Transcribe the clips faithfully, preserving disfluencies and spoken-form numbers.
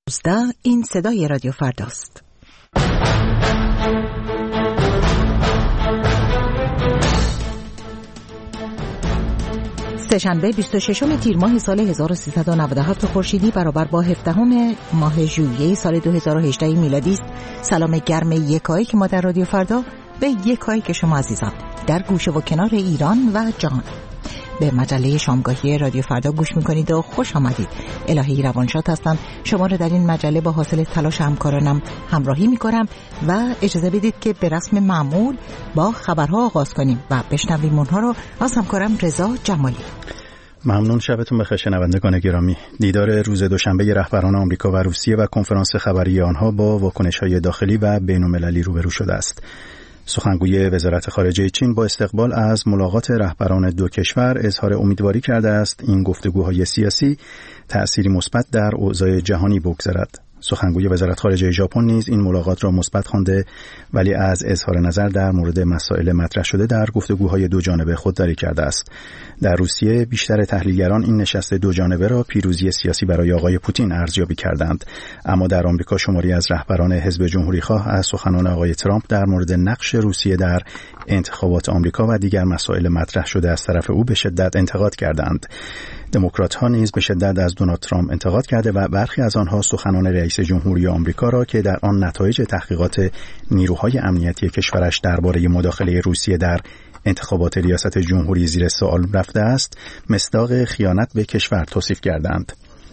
این صدای رادیو فرداست. سه‌شنبه بیست و ششم تیر ماه سال هزار و سیصد و نود و هفت خورشیدی برابر با هفدهم ماه ژوئیه سال دو هزار و هجده میلادی است. سلام گرم یکایی که ما در رادیو فردا به یکایی که شما عزیزان در گوشه و کنار ایران و جهان به مجله شامگاهی رادیو فردا گوش میکنید و خوش آمدید. الهی روانشاد هستم، شما رو در این مجله با حاصل تلاش همکارانم همراهی میکنم و اجازه بدید که به رسم معمول با خبرها آغاز کنیم و بشنویم اونها رو از همکارم رضا جمالی. ممنون، شبتون بخیر شنوندگان گرامی. دیدار روز دوشنبه رهبران آمریکا و روسیه و کنفرانس خبری آنها با واکنش‌های داخلی و بین‌المللی روبرو شده است. سخنگوی وزارت خارجه چین با استقبال از ملاقات رهبران دو کشور اظهار امیدواری کرده است این گفتگوهای سیاسی تأثیری مثبت در اوضاع جهانی بگذارد. سخنگوی وزارت خارجه ژاپن نیز این ملاقات را مثبت خوانده ولی از اظهار نظر در مورد مسائل مطرح شده در گفتگوهای دو جانبه خودداری کرده است. در روسیه بیشتر تحلیلگران این نشست دو جانبه را پیروزی سیاسی برای آقای پوتین ارزیابی کردند، اما در آمریکا شماری از رهبران حزب جمهوری‌خواه از سخنان آقای ترامپ در مورد نقش روسیه در انتخابات آمریکا و دیگر مسائل مطرح شده از طرف او به شدت انتقاد کردند. دموکرات‌ها نیز به شدت از دونالد ترامپ انتقاد کرده و برخی از آنها سخنان رئیس جمهوری آمریکا را که در آن نتایج تحقیقات نیروهای امنیتی کشورش درباره مداخله روسیه در انتخابات ریاست جمهوری زیر سوال رفته است مصداق خیانت به کشور توصیف کردند.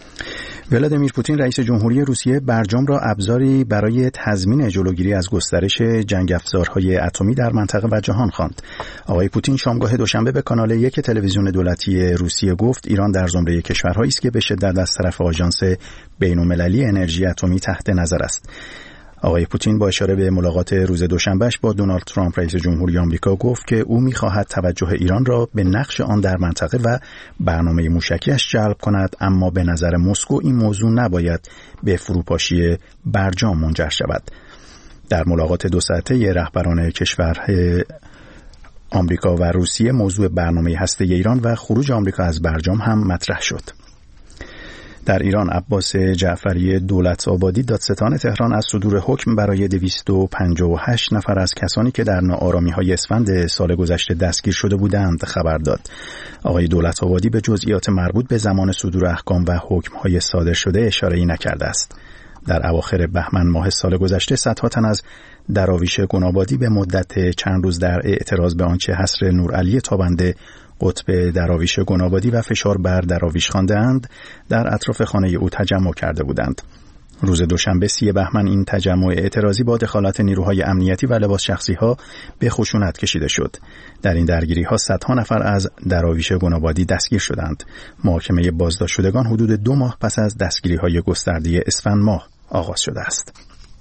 ولادیمیر پوتین رئیس جمهوری روسیه برجام را ابزاری برای تضمین جلوگیری از گسترش جنگ افزارهای اتمی در منطقه و جهان خواند. آقای پوتین شامگاه دوشنبه به کانال یک تلویزیون دولتی روسیه گفت ایران در زمره کشورهایی است که به شدت از طرف آژانس بین‌المللی انرژی اتمی تحت نظر است. آقای پوتین با اشاره به ملاقات روز دوشنبهش با دونالد ترامپ رئیس جمهوری آمریکا گفت که او می‌خواهد توجه ایران را به نقش آن در منطقه و برنامه موشکی‌اش جلب کند، اما به نظر مسکو این موضوع نباید به فروپاشی برجام منجر شود. در ملاقات دو ساعته رهبران کشورهای آمریکا و روسیه موضوع برنامه هسته‌ای ایران و خروج آمریکا از برجام هم مطرح شد. در ایران عباس جعفری دولت آبادی دادستان تهران از صدور حکم برای دویست و پنجاه و هشت نفر از کسانی که در ناآرامی‌های اسفند سال گذشته دستگیر شده بودند خبر داد. آقای دولت آبادی به جزئیات مربوط به زمان صدور احکام و حکم‌های صادر شده اشاره‌ای نکرده است. در اواخر بهمن ماه سال گذشته صدها تن از دراویش گنابادی به مدت چند روز در اعتراض به آنچه حصر نورعلی تابنده قطب دراویش گنابادی و فشار بر دراویش خواندند در اطراف خانه او تجمع کرده بودند. روز دوشنبه سی بهمن این تجمع اعتراضی با دخالت نیروهای امنیتی و لباس شخصی ها به خشونت کشیده شد. در این درگیری ها صدها نفر از دراویش گنابادی دستگیر شدند. محاکمه بازداشت شدگان حدود دو ماه پس از دستگیری های گسترده اسفند ماه آغاز شده است.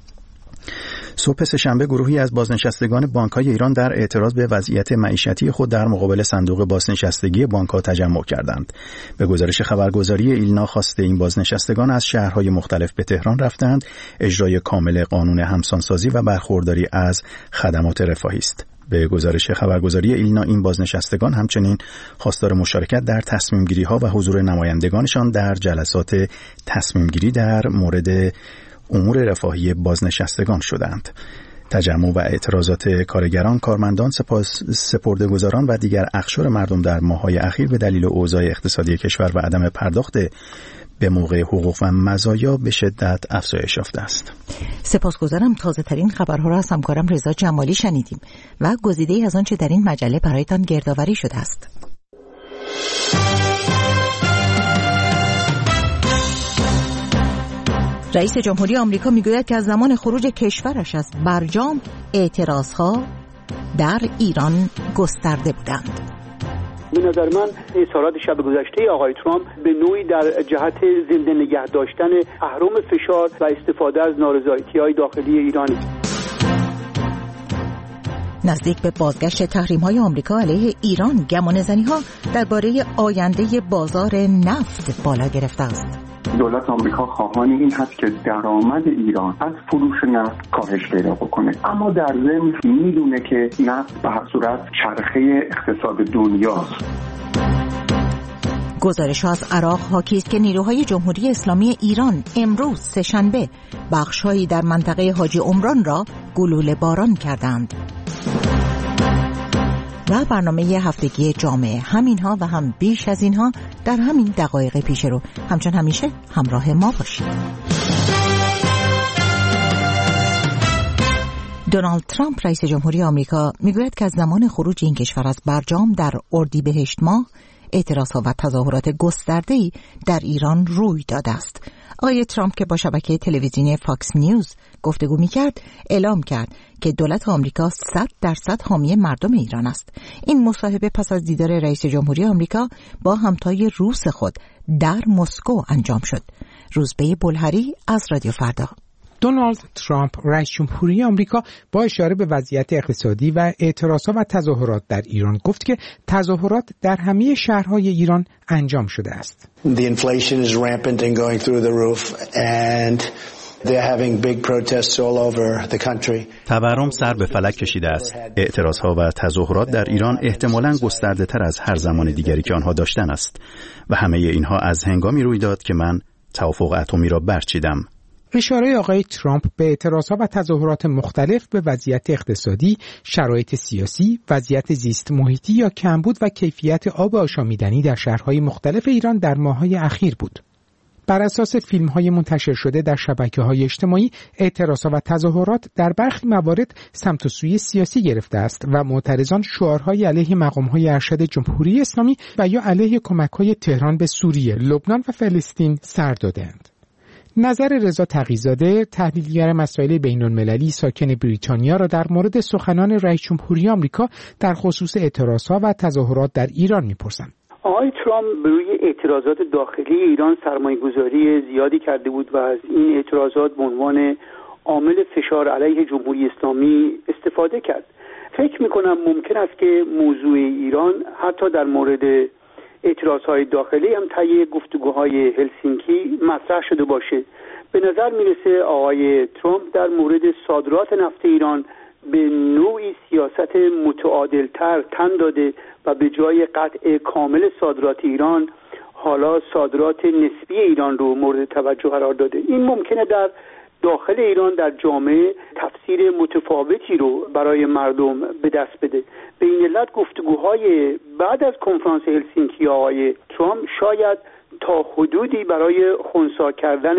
صبح سه‌شنبه گروهی از بازنشستگان بانک‌های ایران در اعتراض به وضعیت معیشتی خود در مقابل صندوق بازنشستگی بانک‌ها تجمع کردند. به گزارش خبرگزاری ایلنا خواسته این بازنشستگان از شهرهای مختلف به تهران رفتند. اجرای کامل قانون همسانسازی و برخورداری از خدمات رفاهی است. به گزارش خبرگزاری ایلنا این بازنشستگان همچنین خواستار مشارکت در تصمیم‌گیری‌ها و حضور نمایندگانشان در جلسات تصمیم‌گیری در مورد امور رفاهی بازنشستگان شدند. تجمع و اعتراضات کارگران، کارمندان، سپاس سپرده‌گزاران و دیگر اقشار مردم در ماه‌های اخیر به دلیل اوضاع اقتصادی کشور و عدم پرداخت به موقع حقوق و مزایا به شدت افزایش یافته است. سپاسگزارم. تازه ترین خبرها را از همکارم رضا جمالی شنیدیم و گزیده‌ای از آنچه در این مجله برایتان گردآوری شده است. رئیس جمهوری آمریکا میگوید که از زمان خروج کشورش از برجام اعتراضها در ایران گسترده بودند. به نظر من اظهارات شب گذشته آقای ترامپ به نوعی در جهت زنده نگه داشتن اهرم فشار و استفاده از نارضایتی‌های داخلی ایران است. نزدیک به بازگشت تحریم‌های آمریکا علیه ایران، گمانه‌زنی‌ها درباره آینده بازار نفت بالا گرفته است. دولت آمریکا خواهان این هست که درآمد ایران از فروش نفت کاهش پیدا بکنه، اما در ضمن میدونه که نفت به هر صورت چرخه اقتصاد دنیاست. گزارش از عراق حاکی است که نیروهای جمهوری اسلامی ایران امروز سه‌شنبه بخش‌هایی در منطقه حاجی عمران را گلوله باران کردند. و برنامه هفتگی جامعه، همینها و هم بیش از اینها در همین دقایق پیش رو. همچون همیشه همراه ما باشید. دونالد ترامپ رئیس جمهوری آمریکا میگوید که از زمان خروج این کشور از برجام در اردیبهشت ماه اعتراضها و تظاهرات گسترده‌ای در ایران روی داده است. آقای ترامپ که با شبکه تلویزیونی فاکس نیوز گفتگو می‌کرد، اعلام کرد که دولت آمریکا صد درصد حامی مردم ایران است. این مصاحبه پس از دیدار رئیس جمهوری آمریکا با همتای روس خود در مسکو انجام شد. روزبه بلهری از رادیو فردا. دونالد ترامپ رئیس جمهوری آمریکا با اشاره به وضعیت اقتصادی و اعتراضات و تظاهرات در ایران گفت که تظاهرات در همه شهرهای ایران انجام شده است. The inflation is rampant and going through the roof and they're having big protests all over the country. تورم سر به فلک کشیده است. اعتراضها و تظاهرات در ایران احتمالاً گسترده‌تر از هر زمان دیگری که آنها داشتن است و همه اینها از هنگامی روی داد که من توافق اتمی را برچیدم. اشاره آقای ترامپ به اعتراضات و تظاهرات مختلف به وضعیت اقتصادی، شرایط سیاسی، وضعیت زیست محیطی یا کمبود و کیفیت آب آشامیدنی در شهرهای مختلف ایران در ماه‌های اخیر بود. بر اساس فیلم‌های منتشر شده در شبکه‌های اجتماعی، اعتراضات و تظاهرات در برخی موارد سمت و سوی سیاسی گرفته است و معترضان شعارهای علیه مقام‌های ارشد جمهوری اسلامی و یا علیه کمک‌های تهران به سوریه، لبنان و فلسطین سر دادند. نظر رضا تقی‌زاده، تحلیلگر مسائل بین‌المللی ساکن بریتانیا را در مورد سخنان رئیس جمهوری آمریکا در خصوص اعتراضها و تظاهرات در ایران می‌پرسم. آقای ترامپ به روی اعتراضات داخلی ایران سرمایه‌گذاری زیادی کرده بود و از این اعتراضات به عنوان عامل فشار علیه جمهوری اسلامی استفاده کرد. فکر می‌کنم ممکن است که موضوع ایران حتی در مورد اعتراضهای داخلی هم طی گفتگوهای هلسینکی مطرح شده باشه. به نظر میرسه آقای ترامپ در مورد صادرات نفت ایران به نوعی سیاست متعادلتر تن داده و به جای قطع کامل صادرات ایران حالا صادرات نسبی ایران رو مورد توجه قرار داده. این ممکنه در داخل ایران در جامعه تفسیر متفاوتی رو برای مردم به دست بده. به این علت گفتگوهای بعد از کنفرانس هلسینکی آقای ترامپ شاید تا حدودی برای خنثی کردن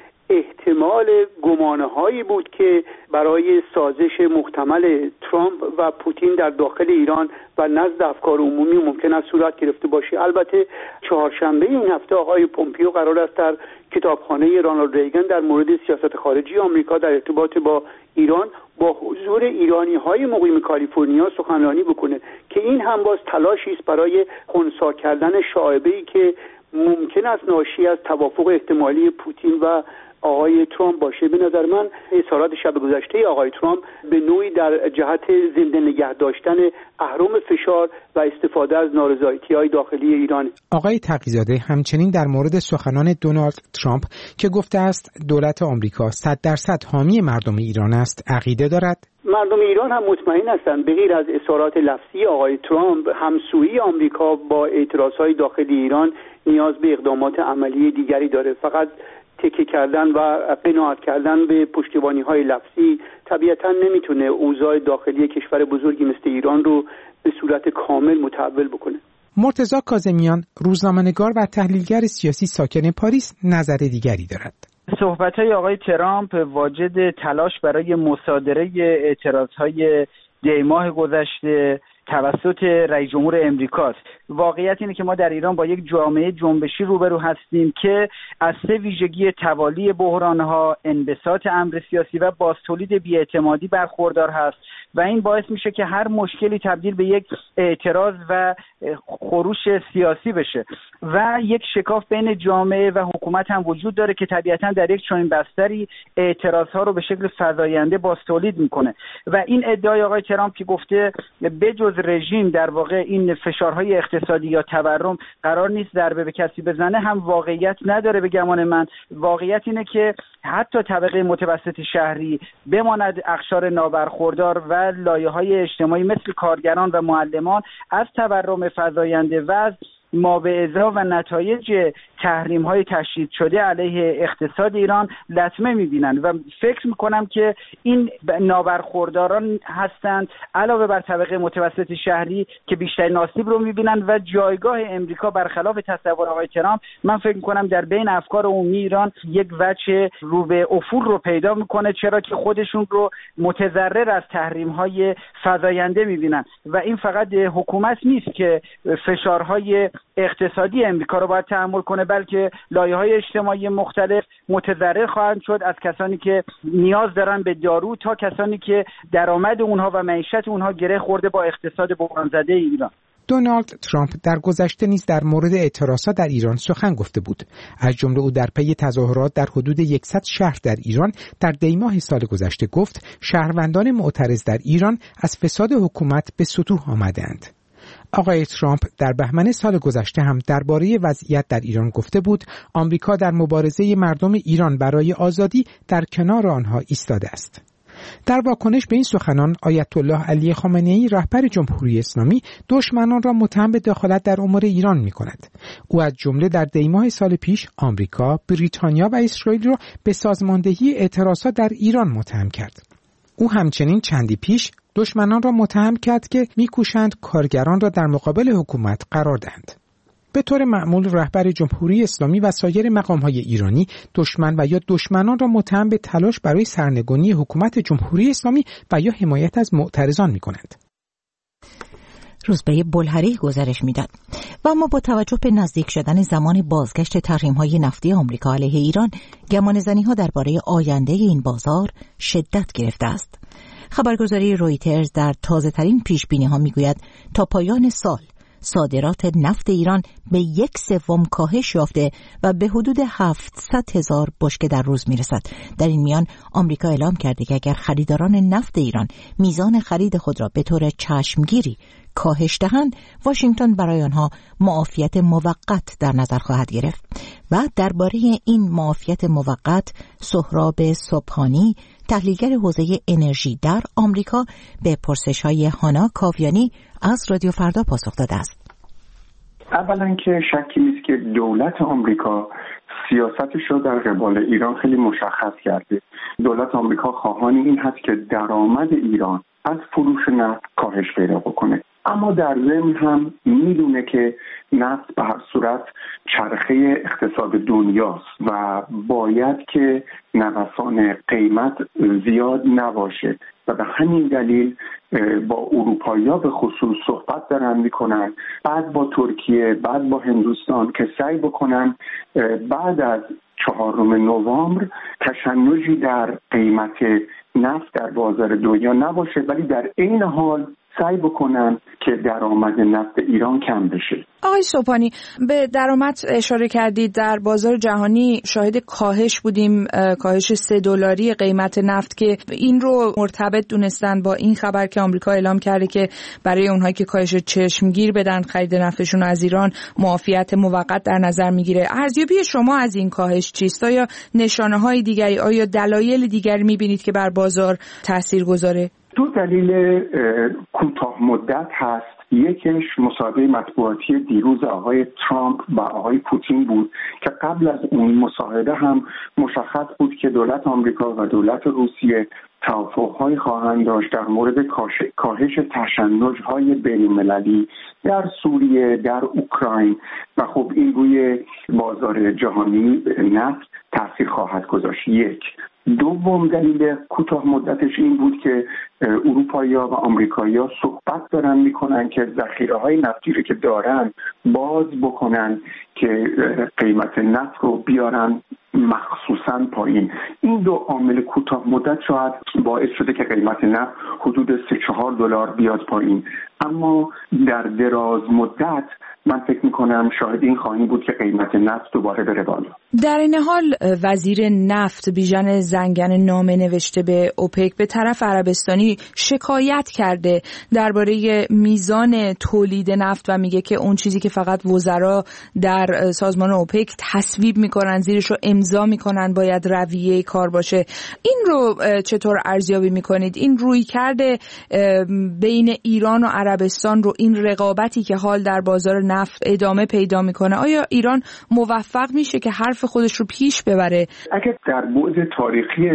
احتمال گمانه‌هایی بود که برای سازش محتمل ترامپ و پوتین در داخل ایران و نزد افکار عمومی ممکن است صورت گرفته باشه. البته چهارشنبه این هفته آقای پومپیو قرار است در کتابخانه رانالد ریگن در مورد سیاست خارجی آمریکا در ارتباط با ایران با حضور ایرانی‌های مقیم کالیفرنیا سخنرانی بکنه که این هم باز تلاشی است برای خنثی کردن شایعه‌ای که ممکن است ناشی از توافق احتمالی پوتین و آقای ترامپ باشه. به نظر من اظهارات شب گذشته آقای ترامپ به نوعی در جهت زنده نگه داشتن اهرم فشار و استفاده از نارضایتی‌های داخلی ایران. آقای تقی‌زاده همچنین در مورد سخنان دونالد ترامپ که گفته است دولت آمریکا صد درصد حامی مردم ایران است عقیده دارد. مردم ایران هم مطمئن هستند به غیر از اظهارات لفظی آقای ترامپ همسویی آمریکا با اعتراضهای داخلی ایران نیاز به اقدامات عملی دیگری داره. فقط تکیه کردن و قناعت کردن به پشتیبانی‌های لفظی طبیعتاً نمیتونه اوضاع داخلی کشور بزرگی مثل ایران رو به صورت کامل متحول بکنه. مرتضی کاظمیان، روزنامه‌نگار و تحلیلگر سیاسی ساکن پاریس، نظر دیگری دارد. صحبت‌های آقای ترامپ واجد تلاش برای مصادره اعتراض‌های دی ماه گذشته توسط رئیس جمهور امریکاست. واقعیت اینه که ما در ایران با یک جامعه جنبشی روبرو هستیم که از سه ویژگی توالی بحران‌ها، انبساط امر سیاسی و بازتولید بی‌اعتمادی برخوردار هست و این باعث میشه که هر مشکلی تبدیل به یک اعتراض و خروش سیاسی بشه و یک شکاف بین جامعه و حکومت هم وجود داره که طبیعتاً در یک چنین بستری اعتراض‌ها رو به شکل فزاینده بازتولید میکنه و این ادعای آقای ترامپ که گفته بجز رژیم در واقع این فشارهای اقتصادی یا تورم قرار نیست ضربه به کسی بزنه هم واقعیت نداره. به گمان من واقعیت اینه که حتی طبقه متوسط شهری بماند اقشار نابرخوردار و لایه‌های اجتماعی مثل کارگران و معلمان از تورم فزاینده و از ما به ازا و نتایج تحریم های تشدید شده علیه اقتصاد ایران لطمه میبینن و فکر میکنم که این نابرخورداران هستند علاوه بر طبقه متوسط شهری که بیشتر آسیب رو میبینن و جایگاه امریکا برخلاف تصور آقای ترامپ من فکر میکنم در بین افکار عمومی ایران یک وجه رو به افول رو پیدا میکنه، چرا که خودشون رو متضرر از تحریم های فزاینده میبینن و این فقط حکومت نیست که فشارهای اقتصادی امریکا رو باید تحمل کنه، بلکه لایه‌های اجتماعی مختلف متضرر خواهند شد، از کسانی که نیاز دارن به دارو تا کسانی که درآمد اونها و معیشت اونها گره خورده با اقتصاد بحران زده ایران. دونالد ترامپ در گذشته نیز در مورد اعتراضات در ایران سخن گفته بود. از جمله او در پی تظاهرات در حدود صد شهر در ایران در دی ماه سال گذشته گفت شهروندان معترض در ایران از فساد حکومت به سطوح آمدند. آقای ترامپ در بهمن سال گذشته هم درباره وضعیت در ایران گفته بود آمریکا در مبارزه مردم ایران برای آزادی در کنار آنها ایستاده است. در واکنش به این سخنان آیت الله علی خامنه‌ای رهبر جمهوری اسلامی دشمنان را متهم به دخالت در امور ایران می‌کند. او از جمله در دی ماه سال پیش آمریکا، بریتانیا و اسرائیل را به سازماندهی اعتراضات در ایران متهم کرد. او همچنین چندی پیش دشمنان را متهم کرد که می‌کوشند کارگران را در مقابل حکومت قرار دهند. به طور معمول رهبر جمهوری اسلامی و سایر مقام‌های ایرانی دشمن و یا دشمنان را متهم به تلاش برای سرنگونی حکومت جمهوری اسلامی و یا حمایت از معترضان می‌کنند. روزبه بلهری گزارش می‌داد. و اما با توجه به نزدیک شدن زمان بازگشت تحریم‌های نفتی آمریکا علیه ایران، گمانه‌زنی‌ها درباره آینده این بازار شدت گرفته است. خبرگزاری رویترز در تازه‌ترین پیش‌بینی‌ها می‌گوید تا پایان سال صادرات نفت ایران به یک سوم کاهش یافته و به حدود هفتصد هزار بشکه در روز میرسد. در این میان آمریکا اعلام کرده که اگر خریداران نفت ایران میزان خرید خود را به طور چشمگیری کاهش دهند، واشنگتن برای آنها معافیت موقت در نظر خواهد گرفت. و درباره این معافیت موقت سهراب صبحانی، تحلیلگر حوزه انرژی در آمریکا، به پرسش‌های هانا کاویانی از رادیو فردا پاسخ داده است. اولا که شکی نیست که دولت آمریکا سیاستش رو در قبال ایران خیلی مشخص کرده. دولت آمریکا خواهان این هست که درآمد ایران از فروش نفت کاهش پیدا بکنه، اما در ضمن هم میدونه که نفت به هر صورت چرخه اقتصاد دنیاست و باید که نوسان قیمت زیاد نباشه و به همین دلیل با اروپایی‌ها به خصوص صحبت دارن میکنن، بعد با ترکیه، بعد با هندوستان که سعی بکنن بعد از چهارم نوامبر تشنجی در قیمت نفت در بازار دنیا نباشه، ولی در عین حال سعی بکنن که درآمد نفت ایران کم بشه. آقای صبحانی، به درآمد اشاره کردید. در بازار جهانی شاهد کاهش بودیم، کاهش سه دلاری قیمت نفت که این رو مرتبط دونستن با این خبر که آمریکا اعلام کرده که برای اونهایی که کاهش چشمگیر بدن خرید نفتشون از ایران معافیت موقت در نظر میگیره. ارزیابی شما از این کاهش چیست؟ آیا نشانه‌های دیگری، آیا دلایل دیگری میبینید که بر بازار تأثیر گذاره؟ دو دلیل کوتاه مدت هست. یکیش مصاحبه مطبوعاتی دیروز آقای ترامپ با آقای پوتین بود که قبل از اون مصاحبه هم مشخص بود که دولت آمریکا و دولت روسیه توافق‌های خواهند داشت در مورد کاهش تشنج‌های بین‌المللی در سوریه، در اوکراین و خب این روی بازار جهانی نفت تاثیر خواهد گذاشت. یک. دوم دلیل کوتاه مدتش این بود که اروپایی‌ها و آمریکایی‌ها صحبت دارن میکنن که ذخیره‌های نفتی رو که دارن باز بکنن که قیمت نفت رو بیارن مخصوصاً پایین. این دو عامل کوتاه مدت شاید باعث شده که قیمت نفت حدود سه چهار دلار بیاد پایین، اما در دراز مدت من فکر میکنم شاهد این خواهیم بود که قیمت نفت دوباره بره بالا. در این حال وزیر نفت بیژن زنگن نامه نوشته به اوپک به طرف عربستانی اسلامی شکایت کرده درباره میزان تولید نفت و میگه که اون چیزی که فقط وزرا در سازمان اوپک تصویب میکنن، زیرش رو امضا میکنن باید رویه کار باشه. این رو چطور ارزیابی میکنید؟ این روی کرده بین ایران و عربستان رو، این رقابتی که حال در بازار نفت ادامه پیدا میکنه، آیا ایران موفق میشه که حرف خودش رو پیش ببره؟ اگر در بعد تاریخی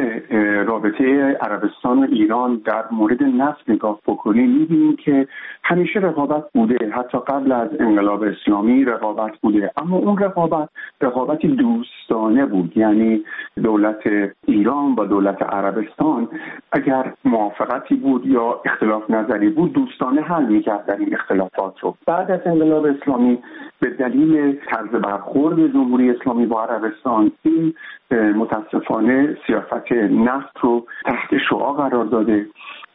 رابطه عربستان و ایران در مورد نفت نگاه بکنیم میبینیم که همیشه رقابت بوده، حتی قبل از انقلاب اسلامی رقابت بوده، اما اون رقابت رقابتی دوستانه بود. یعنی دولت ایران و دولت عربستان اگر موافقتی بود یا اختلاف نظری بود دوستانه حل می‌کردن این اختلافات رو. بعد از انقلاب اسلامی به دلیل طرز برخورد جمهوری اسلامی با عربستان این متاسفانه سیاست نفت رو تحت شعاع قرار داده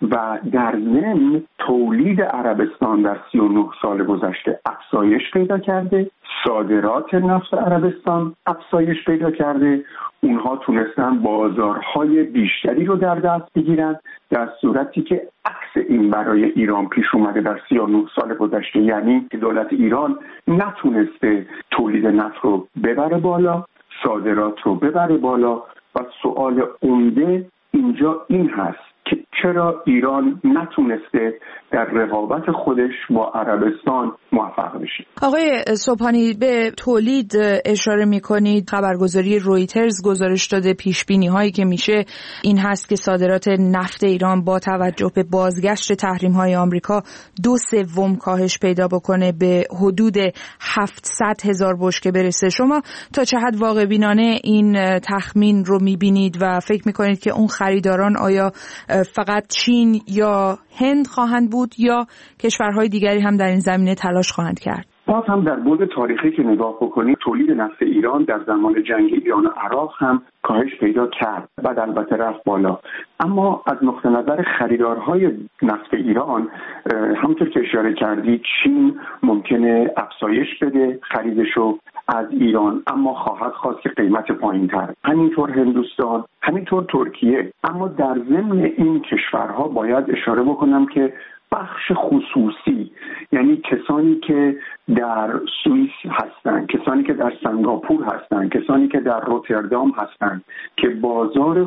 و در ضمن تولید عربستان در سی و نه سال گذشته افزایش پیدا کرده، صادرات نفت عربستان افزایش پیدا کرده، اونها تونستن بازارهای بیشتری رو در دست بگیرن، در صورتی که عکس این برای ایران پیش اومده در سی و نه سال گذشته. یعنی که دولت ایران نتونسته تولید نفت رو ببره بالا، صادرات رو ببره بالا و سوال عمده اینجا این هست که چرا ایران نتونسته در رقابت خودش با عربستان موفق بشه. آقای سبحانی، به تولید اشاره می‌کنید. خبرگزاری رویترز گزارش داده پیش بینی هایی که میشه این هست که صادرات نفت ایران با توجه به بازگشت تحریم های آمریکا دو سوم کاهش پیدا بکنه، به حدود هفتصد هزار بشکه برسه. شما تا چه حد واقع بینانه این تخمین رو می‌بینید و فکر می‌کنید که اون خریداران آیا فقط چین یا هند خواهند بود یا کشورهای دیگری هم در این زمینه تلاش خواهند کرد؟ باز هم در بعد تاریخی که نگاه بکنید تولید نفت ایران در زمان جنگ ایران و عراق هم کاهش پیدا کرد، بعد البته رفت بالا. اما از نقطه نظر خریدارهای نفت ایران همونطور که اشاره کردید چین ممکنه افزایش بده خریدشو از ایران، اما خواهد خواست که قیمت پایین‌تر. همینطور هندوستان، همینطور ترکیه. اما در ضمن این کشورها باید اشاره بکنم که بخش خصوصی، یعنی کسانی که در سوئیس هستند، کسانی که در سنگاپور هستند، کسانی که در روتردام هستند که بازار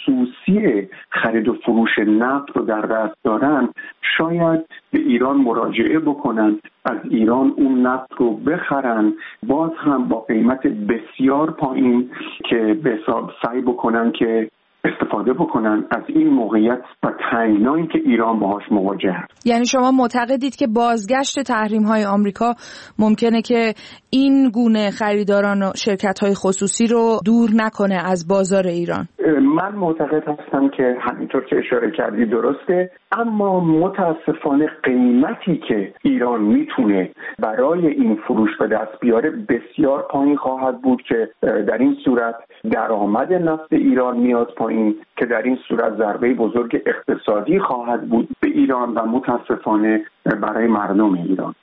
خصوصی خرید و فروش نفت رو در دست دارن، شاید به ایران مراجعه بکنن، از ایران اون نفت رو بخرن، باز هم با قیمت بسیار پایین که به حساب سعی بکنن که استفاده بکنن از این موقعیت و تنگنایی که ایران باهاش مواجه است. یعنی شما معتقدید که بازگشت تحریم‌های آمریکا ممکنه که این گونه خریداران و شرکت‌های خصوصی رو دور نکنه از بازار ایران؟ من معتقد هستم که همینطور که اشاره کردی درسته، اما متاسفانه قیمتی که ایران میتونه برای این فروش به دست بیاره بسیار پایین خواهد بود که در این صورت درآمد نفت ایران میاد پایین، که در این صورت ضربه بزرگ اقتصادی خواهد بود به ایران و متاسفانه برای مردم ایران.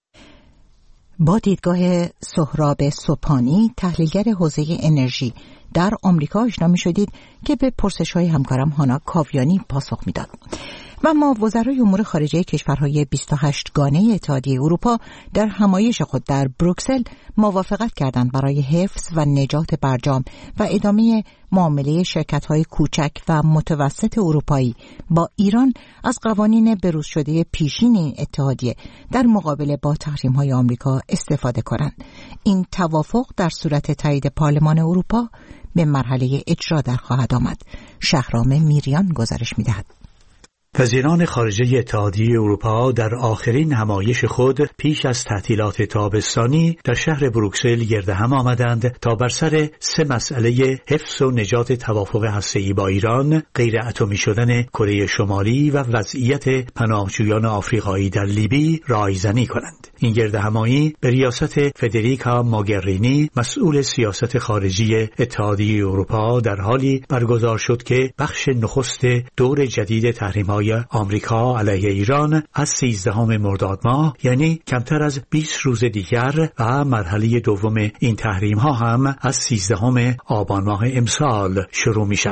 با دیدگاه سهراب سبحانی، تحلیلگر حوزه انرژی در آمریکا، آشنا می‌شدید که به پرسش‌های همکارم هانا کاویانی پاسخ می‌داد. و ما وزرای امور خارجه کشورهای بیست و هشت گانه اتحادیه اروپا در همایش خود در بروکسل موافقت کردند برای حفظ و نجات برجام و ادامه معامله شرکت‌های کوچک و متوسط اروپایی با ایران از قوانین بروز شده پیشین این اتحادیه در مقابله با تحریم‌های آمریکا استفاده کنند. این توافق در صورت تایید پارلمان اروپا به مرحله اجرا در خواهد آمد. شهرام میریان گزارش می‌دهد. وزیران خارجه اتحادیه اروپا در آخرین همایش خود پیش از تعطیلات تابستانی در شهر بروکسل گرد هم آمدند تا بر سر سه مسئله حفظ و نجات توافق هسته‌ای با ایران، غیر اتمی شدن کره شمالی و وضعیت پناهجویان آفریقایی در لیبی رایزنی کنند. این گرد همایی به ریاست فدریکا موگرینی مسئول سیاست خارجی اتحادیه اروپا در حالی برگزار شد که بخش نخست دور جدید تحریم‌های آمریکا علیه ایران از سیزدهم مرداد ماه، یعنی کمتر از بیست روز دیگر، و مرحله دوم این تحریم ها هم از سیزدهم آبان ماه امسال شروع می شوند.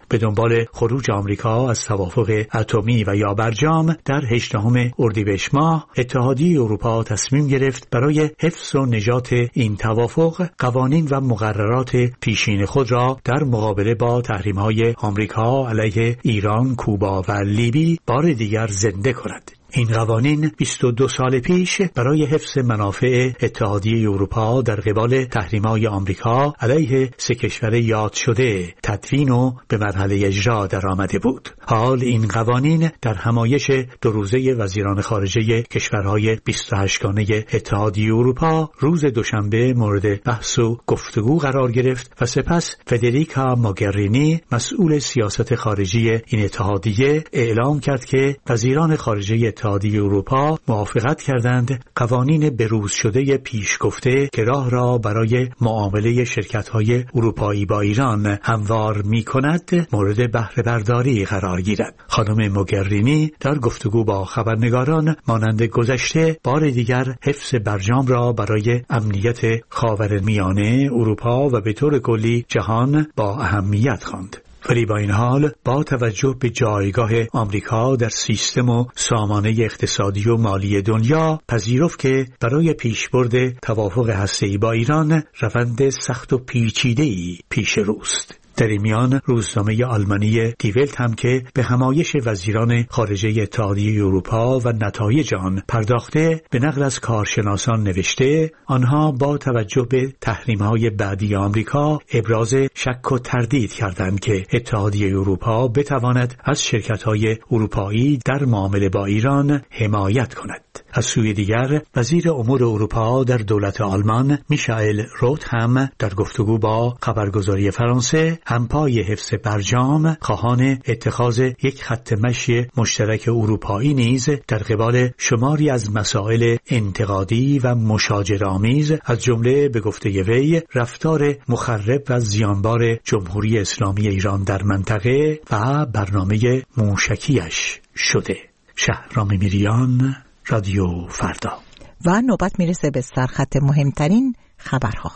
به دنبال خروج آمریکا از توافق اتمی و یا برجام در هجدهم اردیبهشت ماه اتحادیه اروپا تصمیم گرفت برای حفظ و نجات این توافق قوانین و مقررات پیشین خود را در مقابله با تحریم‌های آمریکا علیه ایران، کوبا و لیبی بار دیگر زنده کند. این قوانین بیست و دو سال پیش برای حفظ منافع اتحادیه اروپا در قبال تحریم‌های آمریکا علیه سه کشور یاد شده تدوین و به مرحله اجرا در آمده بود. حال این قوانین در همایش دو روزه وزیران خارجه کشورهای بیست و هشت گانه اتحادیه اروپا روز دوشنبه مورد بحث و گفتگو قرار گرفت و سپس فدریکا موگرینی مسئول سیاست خارجی این اتحادیه اعلام کرد که وزیران خارجه اتحادیه اروپا موافقت کردند قوانین بروز شده پیش گفته که راه را برای معامله شرکت‌های اروپایی با ایران هموار می‌کند مورد بهره برداری قرار گیرد. خانم موگرینی در گفتگو با خبرنگاران مانند گذشته بار دیگر حفظ برجام را برای امنیت خاورمیانه، اروپا و به طور کلی جهان با اهمیت خواند. ولی با این حال با توجه به جایگاه آمریکا در سیستم و سامانه اقتصادی و مالی دنیا پذیرفت که برای پیشبرد توافق هسته‌ای با ایران روند سخت و پیچیده‌ای پیش روست. در این میان روزنامه آلمانی دی ولت هم که به همایش وزیران خارجه اتحادیه اروپا و نتایج آن پرداخته به نقل از کارشناسان نوشته آنها با توجه به تحریم‌های بعدی آمریکا ابراز شک و تردید کردند که اتحادیه اروپا بتواند از شرکت‌های اروپایی در معامله با ایران حمایت کند. از سوی دیگر وزیر امور اروپا در دولت آلمان میشائل روت هم در گفتگو با خبرگزاری فرانسه همپای حفظ برجام خواهان اتخاذ یک خط مشی مشترک اروپایی نیز در قبال شماری از مسائل انتقادی و مشاجرآمیز از جمله به گفته وی رفتار مخرب و زیانبار جمهوری اسلامی ایران در منطقه و برنامه موشکیش شده. شهرام میریان، رادیو فردا. و نوبت میرسه به سرخط مهمترین خبرها.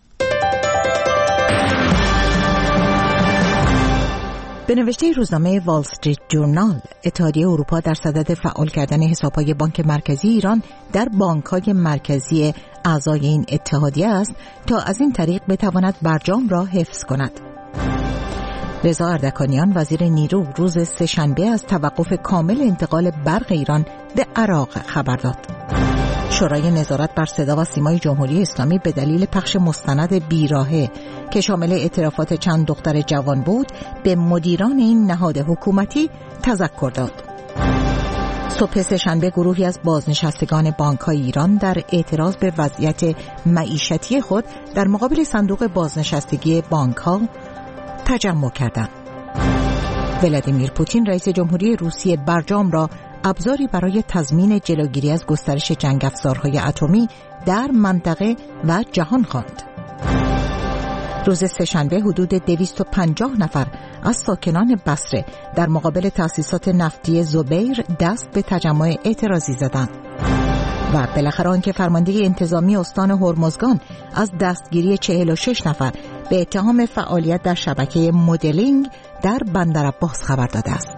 به نوشته روزنامه وال استریت جورنال، اتحادیه اروپا در صدد فعال کردن حساب‌های بانک مرکزی ایران در بانک‌های مرکزی اعضای این اتحادیه است تا از این طریق بتواند برجام را حفظ کند. رضا اردکانیان وزیر نیرو روز سه‌شنبه از توقف کامل انتقال برق ایران به عراق خبر داد. شورای نظارت بر صدا و سیمای جمهوری اسلامی به دلیل پخش مستند بیراهه که شامل اعترافات چند دختر جوان بود به مدیران این نهاد حکومتی تذکر داد. صبح سه‌شنبه گروهی از بازنشستگان بانک‌های ایران در اعتراض به وضعیت معیشتی خود در مقابل صندوق بازنشستگی بانک‌ها تجمع کردند. ولادیمیر پوتین رئیس جمهوری روسیه برجام را ابزاری برای تضمین جلوگیری از گسترش جنگ افزارهای اتمی در منطقه و جهان خواند. روز سه‌شنبه حدود دویست و پنجاه نفر از ساکنان بصره در مقابل تأسیسات نفتی زبیر دست به تجمع اعتراضی زدند. و بالاخره آنکه فرمانده انتظامی استان هرمزگان از دستگیری چهل و شش نفر به اتهام فعالیت در شبکه مدلینگ در بندرعباس خبر داده است.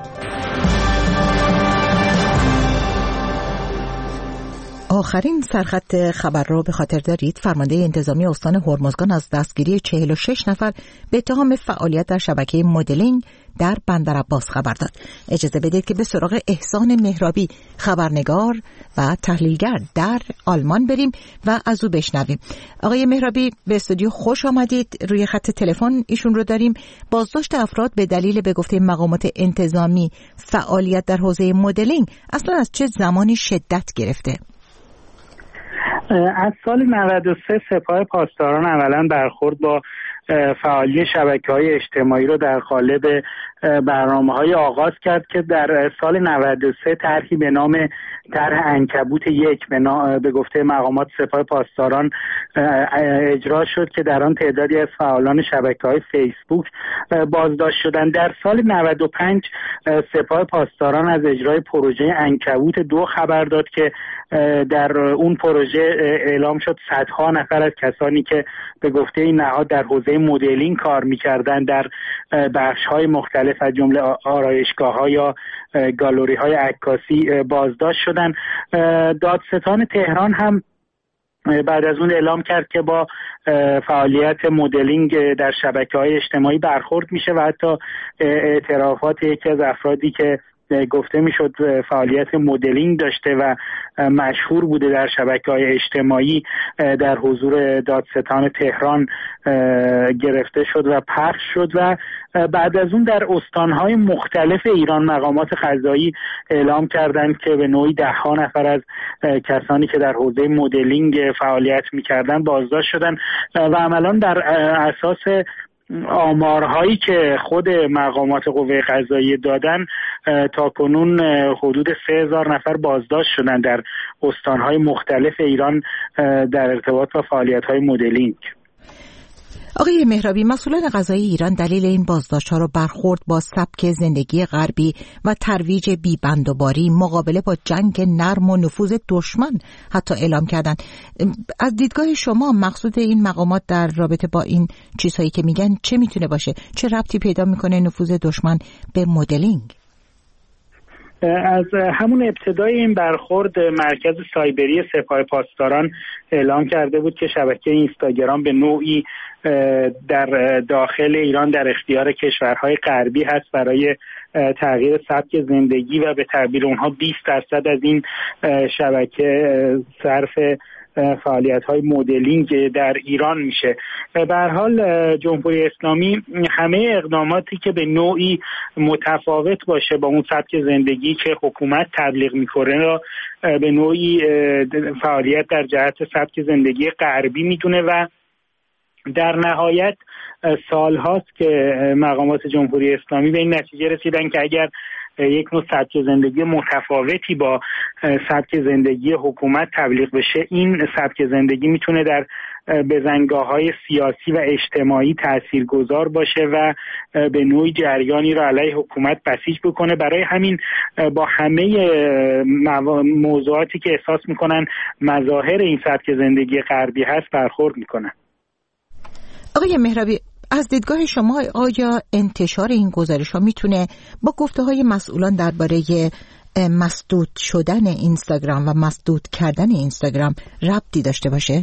آخرین سرخط خبر را به خاطر دارید. فرمانده انتظامی استان هرمزگان از دستگیری چهل و شش نفر به اتهام فعالیت در شبکه مدلینگ در بندرعباس خبر داد. اجازه بدید که به سراغ احسان مهرابی، خبرنگار و تحلیلگر در آلمان بریم و از او بشنویم. آقای مهرابی به استودیو خوش آمدید. روی خط تلفن ایشون رو داریم. بازداشت افراد به دلیل به گفته مقامات انتظامی فعالیت در حوزه مدلینگ اصلا از چه زمانی شدت گرفته؟ از سال نود و سه سپاه پاسداران اولا برخورد با فعالی شبکه‌های اجتماعی رو در قالب برنامه‌های آغاز کرد که در سال نود و سه طرحی به نام طرح عنکبوت یک به, به گفته مقامات سپاه پاسداران اجرا شد که در آن تعدادی از فعالان شبکه‌های فیسبوک بازداشت شدند. در سال نود و پنج سپاه پاسداران از اجرای پروژه عنکبوت دو خبر داد که در اون پروژه اعلام شد صدها نفر از کسانی که به گفته این نهاد در حوزه مدلینگ کار می‌کردند در بخش‌های مختلف از جمله آرایشگاه‌ها یا گالری‌های عکاسی بازداشت شدند. دادستان تهران هم بعد از اون اعلام کرد که با فعالیت مدلینگ در شبکه‌های اجتماعی برخورد میشه و حتی اعترافات یکی از افرادی که گفته میشد فعالیت مدلینگ داشته و مشهور بوده در شبکه‌های اجتماعی در حضور دادستان تهران گرفته شد و پخش شد و بعد از اون در استانهای مختلف ایران مقامات قضایی اعلام کردند که به نوعی ده ها نفر از کسانی که در حوزه مدلینگ فعالیت میکردن بازداشت شدن و عملاً در اساس آمارهایی که خود مقامات قوه قضاییه دادن تا کنون حدود سه هزار نفر بازداشت شدن در استانهای مختلف ایران در ارتباط با فعالیت‌های مدلینگ. آقای مهرابی، مسئولان قضایی ایران دلیل این بازداشت‌ها را برخورد با سبک زندگی غربی و ترویج بی‌بندوباری، مقابله با جنگ نرم و نفوذ دشمن حتی اعلام کردند. از دیدگاه شما مقصود این مقامات در رابطه با این چیزهایی که میگن چه میتونه باشه؟ چه ربطی پیدا میکنه نفوذ دشمن به مدلینگ؟ از همون ابتدای این برخورد مرکز سایبری سپاه پاسداران اعلام کرده بود که شبکه اینستاگرام به نوعی در داخل ایران در اختیار کشورهای غربی هست برای تغییر سبک زندگی و به تعبیر اونها بیست درصد از این شبکه صرف فعالیت‌های مدلینگ در ایران میشه. به هر حال جمهوری اسلامی همه اقداماتی که به نوعی متفاوت باشه با اون سبک زندگی که حکومت تبلیغ میکنه را به نوعی فعالیت در جهت سبک زندگی غربی میدونه و در نهایت سالهاست که مقامات جمهوری اسلامی به این نتیجه رسیدن که اگر یک نوع سبک زندگی متفاوتی با سبک زندگی حکومت تبلیغ بشه، این سبک زندگی میتونه در بزنگاه‌های سیاسی و اجتماعی تاثیرگذار باشه و به نوعی جریانی را علیه حکومت بسیج بکنه. برای همین با همه موضوعاتی که احساس میکنن مظاهر این سبک زندگی غربی هست برخورد میکنن. آقای مهرابی، از دیدگاه شما آیا انتشار این گزارش‌ها میتونه با گفته‌های مسئولان درباره مسدود شدن اینستاگرام و مسدود کردن اینستاگرام ربطی داشته باشه؟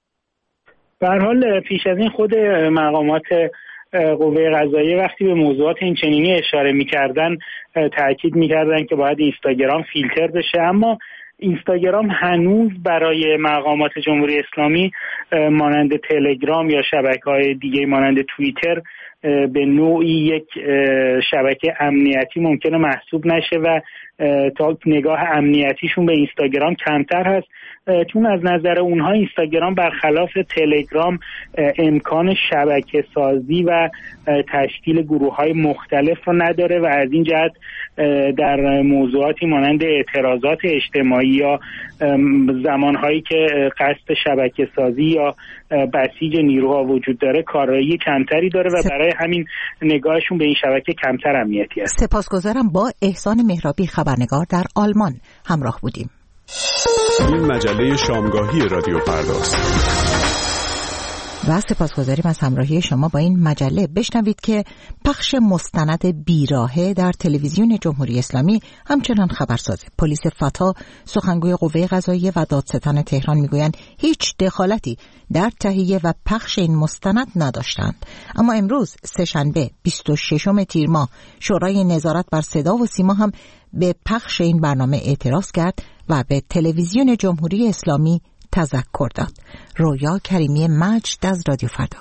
به هر حال پیش از این خود مقامات قوه قضاییه وقتی به موضوعات این چنینی اشاره می‌کردن تاکید می‌کردن که باید اینستاگرام فیلتر بشه، اما اینستاگرام هنوز برای مقامات جمهوری اسلامی مانند تلگرام یا شبکه‌های دیگه مانند توییتر به نوعی یک شبکه امنیتی ممکنه محسوب نشه و تا نگاه امنیتیشون به اینستاگرام کمتر هست، چون از نظر اونها اینستاگرام برخلاف تلگرام امکان شبکه سازی و تشکیل گروه‌های مختلف رو نداره و از این جهت در موضوعاتی مانند اعتراضات اجتماعی یا زمانهایی که قصد شبکه سازی یا بسیج نیروها وجود داره کارایی کمتری داره و برای همین نگاهشون به این شبکه کمتر امنیتی است. سپاسگزارم. با احسان مهرابی خبرنگار در آلمان همراه بودیم. این مجله شامگاهی رادیو فرداست. و سپاسگزاریم از همراهی شما با این مجله. بشنوید که پخش مستند بیراهه در تلویزیون جمهوری اسلامی همچنان خبرسازه. پلیس فتا، سخنگوی قوه قضاییه و دادستان تهران میگویند هیچ دخالتی در تهیه و پخش این مستند نداشتند. اما امروز سه‌شنبه بیست و ششم تیر ماه شورای نظارت بر صدا و سیما هم به پخش این برنامه اعتراض کرد و به تلویزیون جمهوری اسلامی تذکر داد. رویا کریمی مجد از رادیو فردا.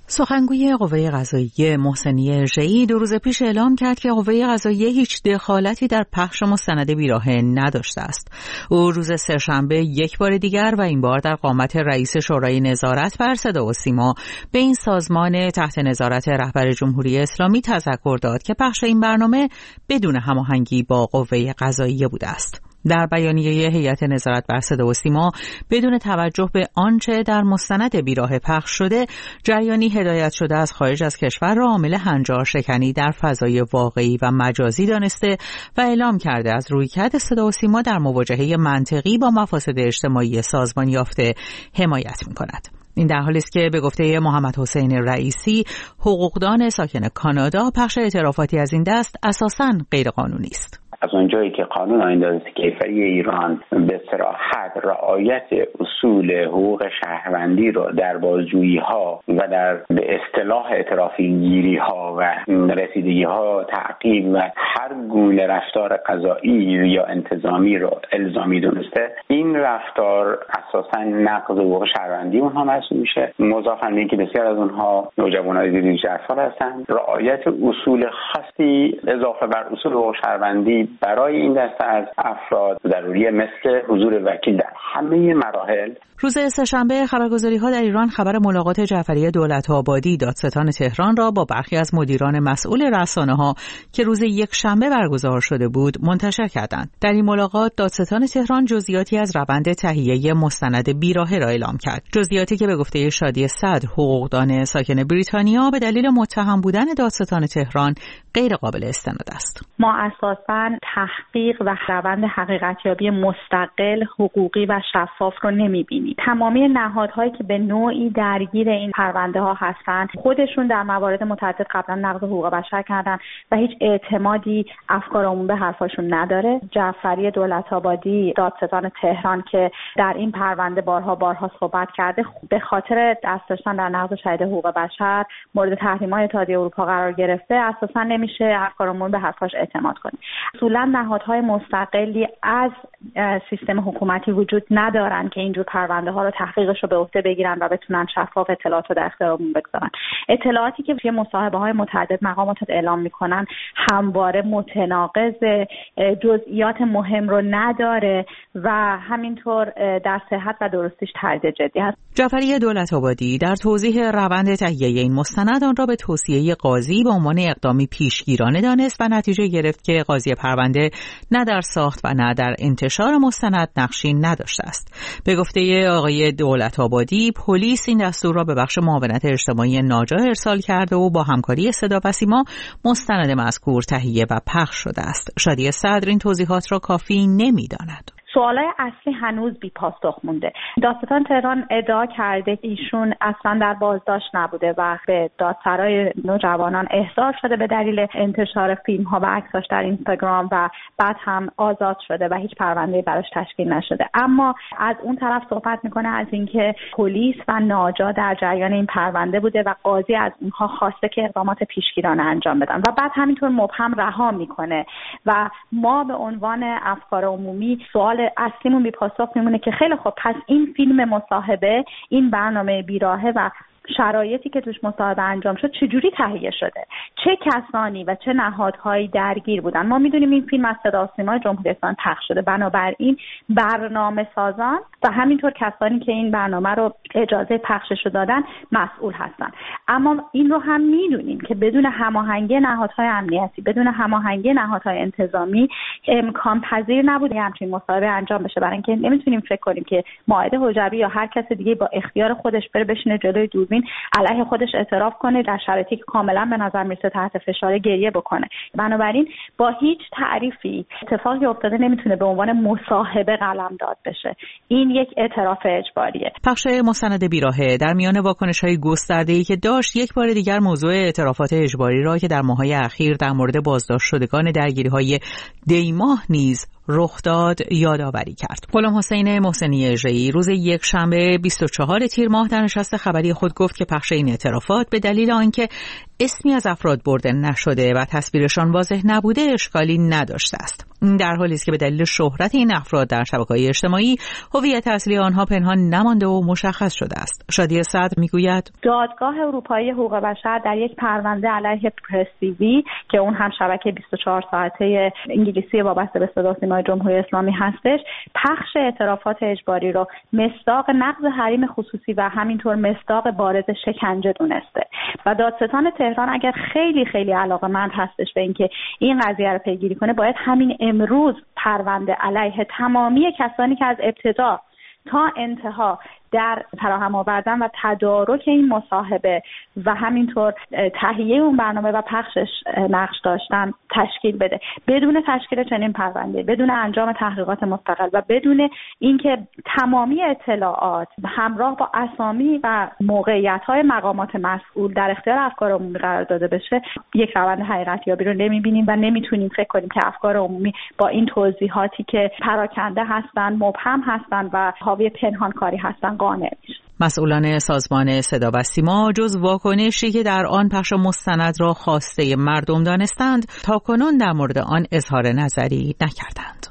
سخنگوی قوه قضاییه محسنی ارژه‌ای دو روز پیش اعلام کرد که قوه قضاییه هیچ دخالتی در پخش مستند بیراهه نداشته است. او روز سه‌شنبه یک بار دیگر و این بار در قامت رئیس شورای نظارت بر صدا و سیما به این سازمان تحت نظارت رهبر جمهوری اسلامی تذکر داد که پخش این برنامه بدون هماهنگی با قوه قضاییه بوده است. در بیانیه هیئت نظارت بر صدا و سیما بدون توجه به آنچه در مستند بیراه پخش شده، جریانی هدایت شده از خارج از کشور را عامل هنجار شکنی در فضای واقعی و مجازی دانسته و اعلام کرده از رویکرد صدا و سیما در مواجهه منطقی با مفاسد اجتماعی سازمان یافته حمایت می‌کند. این در حالی است که به گفته محمد حسین رئیسی، حقوقدان ساکن کانادا، پخش اعترافاتی از این دست اساساً غیرقانونی است. از اونجایی که قانون آیین دادست کیفری ایران به صراحت رعایت اصول حقوق شهروندی رو در بازجویی ها و در به اصطلاح اعترافی گیری ها و رسیدگی ها تعقیب و هر گونه رفتار قضایی یا انتظامی رو الزامی دونسته، این رفتار اساساً نقض حقوق شهروندی اونها محسوب میشه. مضافاً به اینکه بسیار از اونها نوجوانای زیر هجده سال هستند، رعایت اصول خاصی اضافه بر اصول حقوق شهروندی برای این دسته از افراد ضروریه، مثل حضور وکیل در همه مراحل. روز سه‌شنبه خبرگزاری‌ها در ایران خبر ملاقات جعفری دولت‌آبادی دادستان تهران را با برخی از مدیران مسئول رسانه‌ها که روز یکشنبه برگزار شده بود منتشر کردند. در این ملاقات دادستان تهران جزئیاتی از روند تهیه مستند بیراهه را اعلام کرد. جزئیاتی که به گفته شادی صدر، حقوقدان ساکن بریتانیا، به دلیل متهم بودن دادستان تهران غیر قابل استناد است. ما اساساً تحقیق و روند حقیقتیابی مستقل، حقوقی و شفاف رو نمی‌بینیم. تمامی نهادهایی که به نوعی درگیر این پرونده ها هستند، خودشون در موارد متعدد قبلا نقض حقوق بشر کردن و هیچ اعتمادی افکار عمومی به حرفاشون نداره. جعفری دولت‌آبادی دادستان تهران که در این پرونده بارها بارها صحبت کرده، به خاطر دست داشتن در نقض شدید حقوق بشر مورد تحریم‌های اتحادیه اروپا قرار گرفته، اساساً نمیشه افکار عمومی به حرفاش اعتماد کنیم. اصولاً نهادهای مستقلی از سیستم حکومتی وجود ندارن که اینجور پرونده ها رو تحقیقش رو به عهده بگیرن و بتونن شفاف اطلاعات رو در اختیارمون بگذارن. اطلاعاتی که توی مصاحبه های متعدد مقامات اعلام میکنن همواره متناقض، جزئیات مهم رو نداره و همینطور در صحت و درستیش تردید جدی هست. جعفری دولت‌آبادی در توضیح روند تهیه این مستند آن را به توصیه قاضی به عنوان اقدامی پیشگیرانه دانست و نتیجه گرفت که قاضی پرونده نه در ساخت و نه در انتشار مستند نقشی نداشته است. به گفته آقای دولت‌آبادی، پلیس این دستور را به بخش معاونت اجتماعی ناجا ارسال کرده و با همکاری صدا و سیما مستند مذکور تهیه و پخش شده است. شادی صدر این توضیحات را کافی نمی‌داند. سوالای اصلی هنوز بی پاسخ مونده. دادستان تهران ادعا کرده ایشون اصلا در بازداشت نبوده و به دادسرای نوجوانان احضار شده به دلیل انتشار فیلم ها و عکساش در اینستاگرام و بعد هم آزاد شده و هیچ پرونده براش تشکیل نشده. اما از اون طرف صحبت میکنه از اینکه پلیس و ناجا در جریان این پرونده بوده و قاضی از اونها خواسته که اقدامات پیشگیرانه انجام بدن و بعد همینطور مبهم رها میکنه و ما به عنوان افکار عمومی سوال اصلیمون بی پاسخ میمونه که خیلی خب پس این فیلم مصاحبه، این برنامه بیراهه و شرایطی که توش مصاحبه انجام شد چجوری تهیه شده؟ چه کسانی و چه نهادهایی درگیر بودن؟ ما میدونیم این فیلم از صدا و سیمای جمهوری اسلامی پخش شده، بنابراین برنامه سازان و همینطور کسانی که این برنامه رو اجازه پخشش رو دادن مسئول هستن. اما این رو هم میدونیم که بدون هماهنگی نهادهای امنیتی، بدون هماهنگی نهادهای انتظامی امکان پذیر نبوده همچین مصاحبه انجام بشه. برای اینکه نمیتونیم فکر کنیم که مائده حجوی یا هر کس دیگه با اختیار خودش بره بشینه جلوی دوربین علیه خودش اعتراف کنه در شرایطی که کاملا به نظر میرسه تحت فشار گریه بکنه. بنابراین با هیچ تعریفی اتفاقی افتاده نمیتونه به عنوان مصاحبه قلمداد بشه. این یک اعتراف اجباریه. پخش مستند بیراهه در میان واکنش‌های گسترده‌ای که داشت، یک بار دیگر موضوع اعترافات اجباری را که در ماه‌های اخیر در مورد بازداشت شدگان درگیری‌های دیماه نیز رخ داد یادآوری کرد. غلام حسین محسنی ارژه‌ای روز یکشنبه بیست و چهارم تیر ماه در نشست خبری خود گفت که پخش این اعترافات به دلیل آنکه اسمی از افراد برده نشده و تصویرشان واضح نبوده اشکالی نداشته است. در حالی است که به دلیل شهرت این افراد در شبکه‌های اجتماعی هویت اصلی آنها پنهان نمانده و مشخص شده است. شادی صدر میگوید دادگاه اروپایی حقوق بشر در یک پرونده علیه پرس تی وی که اون هم شبکه بیست و چهار ساعته انگلیسی وابسته به صدا و سیمای جمهوری اسلامی هستش، پخش اعترافات اجباری رو مصداق نقض حریم خصوصی و همینطور مصداق بارز شکنجه دونسته و دادستان تهران اگر خیلی خیلی علاقه‌مند هستش به اینکه این قضیه رو پیگیری کنه، باید همین امروز پرونده علیه تمامی کسانی که از ابتدا تا انتها در فراهم آوردن و تدارک این مصاحبه و همینطور تهیه اون برنامه و پخشش نقش داشتن تشکیل بده. بدون تشکیل چنین پرونده، بدون انجام تحقیقات مستقل و بدون اینکه تمامی اطلاعات همراه با اسامی و موقعیت‌های مقامات مسئول در اختیار افکار عمومی قرار داده بشه، یک روند حقیقت‌یابی رو نمی‌بینیم و نمی‌تونیم فکر کنیم که افکار عمومی با این توضیحاتی که پراکنده هستند، مبهم هستند و حاوی پنهانکاری هستند قانع میشه. مسئولان سازمان صدا و سیما جز واکنشی که در آن پخش مستند را خواسته مردم دانستند تاکنون در مورد آن اظهار نظری نکردند.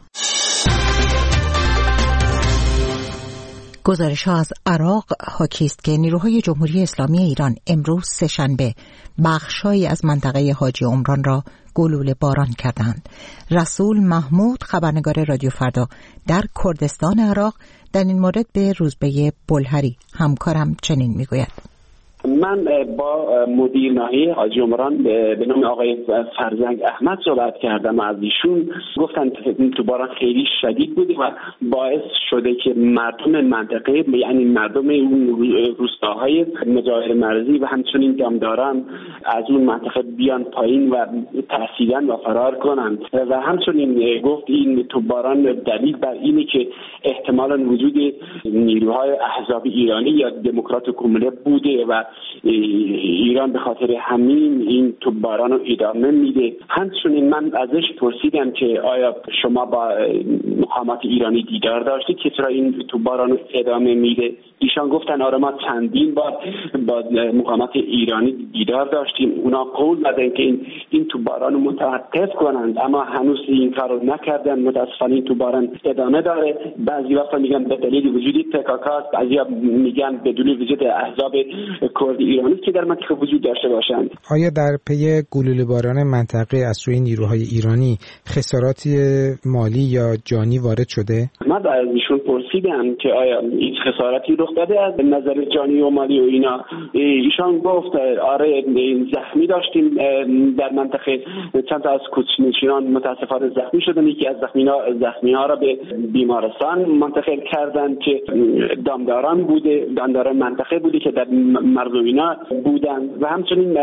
گزارش ها از عراق حاکی است که نیروهای جمهوری اسلامی ایران امروز سه‌شنبه بخش‌هایی از منطقه حاجی عمران را گلوله باران کردند. رسول محمود خبرنگار رادیو فردا در کردستان عراق در این مورد به روزبه بلهری همکارم چنین میگوید: من با مدیر ناحیه حاجی عمران به نام آقای فرزنگ احمد صحبت کردم. از ایشون گفتن تو باران خیلی شدید بوده و باعث شده که مردم منطقه، یعنی مردم اون روستاهای مجاور مرزی و همچنین دامداران از اون منطقه بیان پایین و ترسیدن و فرار کنند. و همچنین گفت این تو باران دلیل بر اینه که احتمالاً وجود نیروهای احزاب ایرانی یا دموکرات کمونه بوده و ایران به خاطر همین این توپباران رو ادامه میده. همچنین من ازش پرسیدم که آیا شما با مقامات ایرانی دیدار داشتید که چرا این توپباران رو ادامه میده؟ ایشان گفتن آره ما چندین بار با مقامات ایرانی دیدار داشتیم، اونا قول دادن که این این توپباران رو متوقف کنند، اما هنوز این کارو نکردن. متاسفانه این توپباران ادامه داره. بعضی وقتا میگن به دلیل وجود پکاکاست، بعضی میگن به دلیل وجود احزاب کرد ایرانی که در منطقه وجود داشته باشند. آیا در پی گلوله باران منطقه از سوی نیروهای ایرانی خساراتی مالی یا جانی وارد شده؟ من از ایشون پرسیدم که آیا این خساراتی رخ داده از نظر جانی و مالی و اینا؟ ایشان گفت آره زخمی داشتیم در منطقه، چند تا از کوچ‌نشینان متاسفانه زخمی شدن. یکی از زخمی‌ها زخمی‌ها را به بیمارستان منتقل کردند که دامداران بوده، دامداران منطقه بوده که در مردوینا بودن و همچنین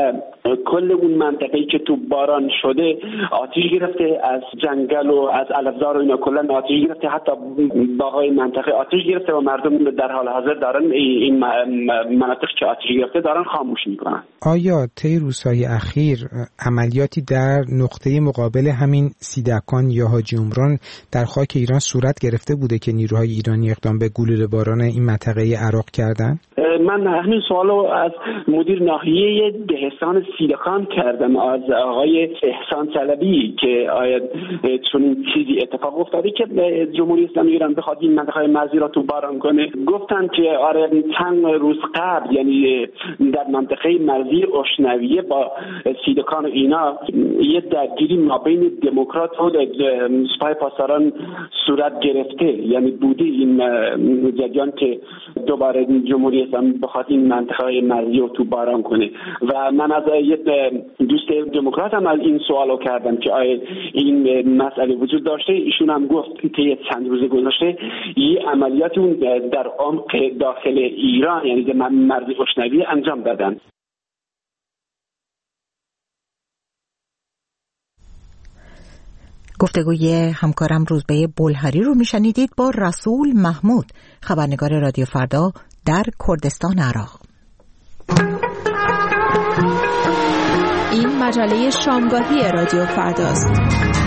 کل اون منطقه‌ای که تو باران شده آتش گرفته، از جنگل و از علفزار و اینا کلا آتش گرفته، حتی باغای منطقه آتش گرفته و مردم در حال حاضر دارن این مناطق که آتش گرفته دارن خاموش میکنن. آیا طی روزهای اخیر عملیاتی در نقطه مقابل همین سیدکان یا حاجی عمران در خاک ایران صورت گرفته بوده که نیروهای ایرانی اقدام به گلوله باران این منطقه عراق کردن؟ من همین سوالو از مدیر ناحیه دهستان سیدکان کردم، از آقای احسان طلبی، که آیا چون چیزی اتفاق افتاده که جمهوری اسلامی ایران بخواد این منطقه مرزی را تو باران کنه. گفتن که آره چند روز قبل، یعنی در منطقه مرزی اشنویه با سیدکان و اینا یه درگیری مابین دموکرات و سپاه پاسداران صورت گرفته، یعنی بوده این جریان که دوباره جمهوری اسلامی بخواد این منطقه مرزی رو تو باران کنه. و من از یه دوست دموکرات هم از این سوالو کردم که آیا این مسئله وجود داشته. ایشون هم گفت که چند روز گذشته یه عملیات در عمق داخل ایران، یعنی در مرز اشنویه انجام دادن. گفتگوی همکارم روزبه بلهری رو میشنیدید با رسول محمود، خبرنگار رادیو فردا در کردستان عراق. این مجله شامگاهی رادیو فرداست.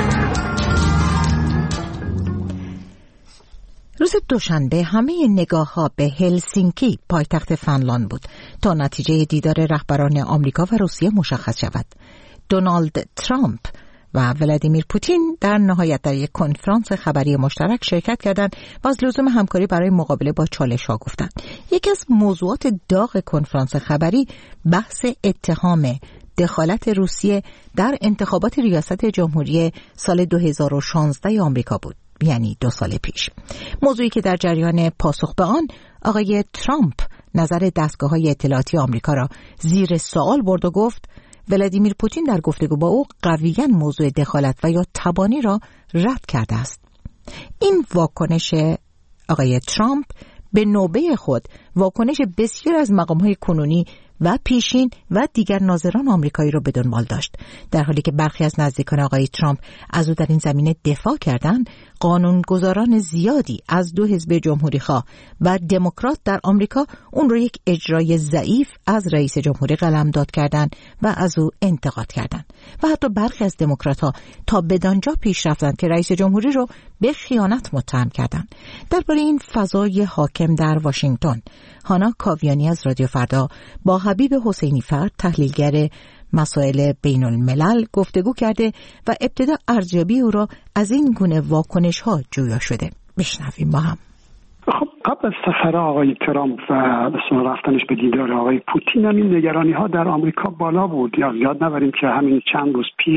روز دوشنبه همه نگاه‌ها به هلسینکی پایتخت فنلاند بود تا نتیجه دیدار رهبران آمریکا و روسیه مشخص شود. دونالد ترامپ و ولادیمیر پوتین در نهایت در یک کنفرانس خبری مشترک شرکت کردند و از لزوم همکاری برای مقابله با چالش‌ها گفتند. یکی از موضوعات داغ کنفرانس خبری بحث اتهام دخالت روسیه در انتخابات ریاست جمهوری سال دو هزار و شانزده آمریکا بود، یعنی دو سال پیش. موضوعی که در جریان پاسخ به آن آقای ترامپ نظر دستگاه‌های اطلاعاتی آمریکا را زیر سوال برد و گفت ولادیمیر پوتین در گفتگو با او قویاً موضوع دخالت و یا تبانی را رد کرده است. این واکنش آقای ترامپ به نوبه خود واکنش بسیار از مقام‌های کنونی و پیشین و دیگر ناظران آمریکایی را به دنبال داشت. در حالی که برخی از نزدیکان آقای ترامپ از او در این زمینه دفاع کردند، قانونگذاران زیادی از دو حزب جمهوری‌خواه و دموکرات در آمریکا اون رو یک اجرای ضعیف از رئیس جمهوری قلمداد کردند و از او انتقاد کردند و حتی برخی از دموکرات‌ها تا بدانجا پیش رفتند که رئیس جمهوری رو به خیانت متهم کردند. درباره این فضای حاکم در واشنگتن، هانا کاویانی از رادیو فردا با حبیب حسینی فرد تحلیلگر مسائل بین الملل گفتگو کرده و ابتدا ارزیابی او را از این گونه واکنش ها جویا شده. بشنویم با هم. خب قبل از سفر آقای ترامپ و رفتنش به دیدار آقای پوتین هم این نگرانی ها در آمریکا بالا بود. یا زیاد نبریم که همین چند روز پیش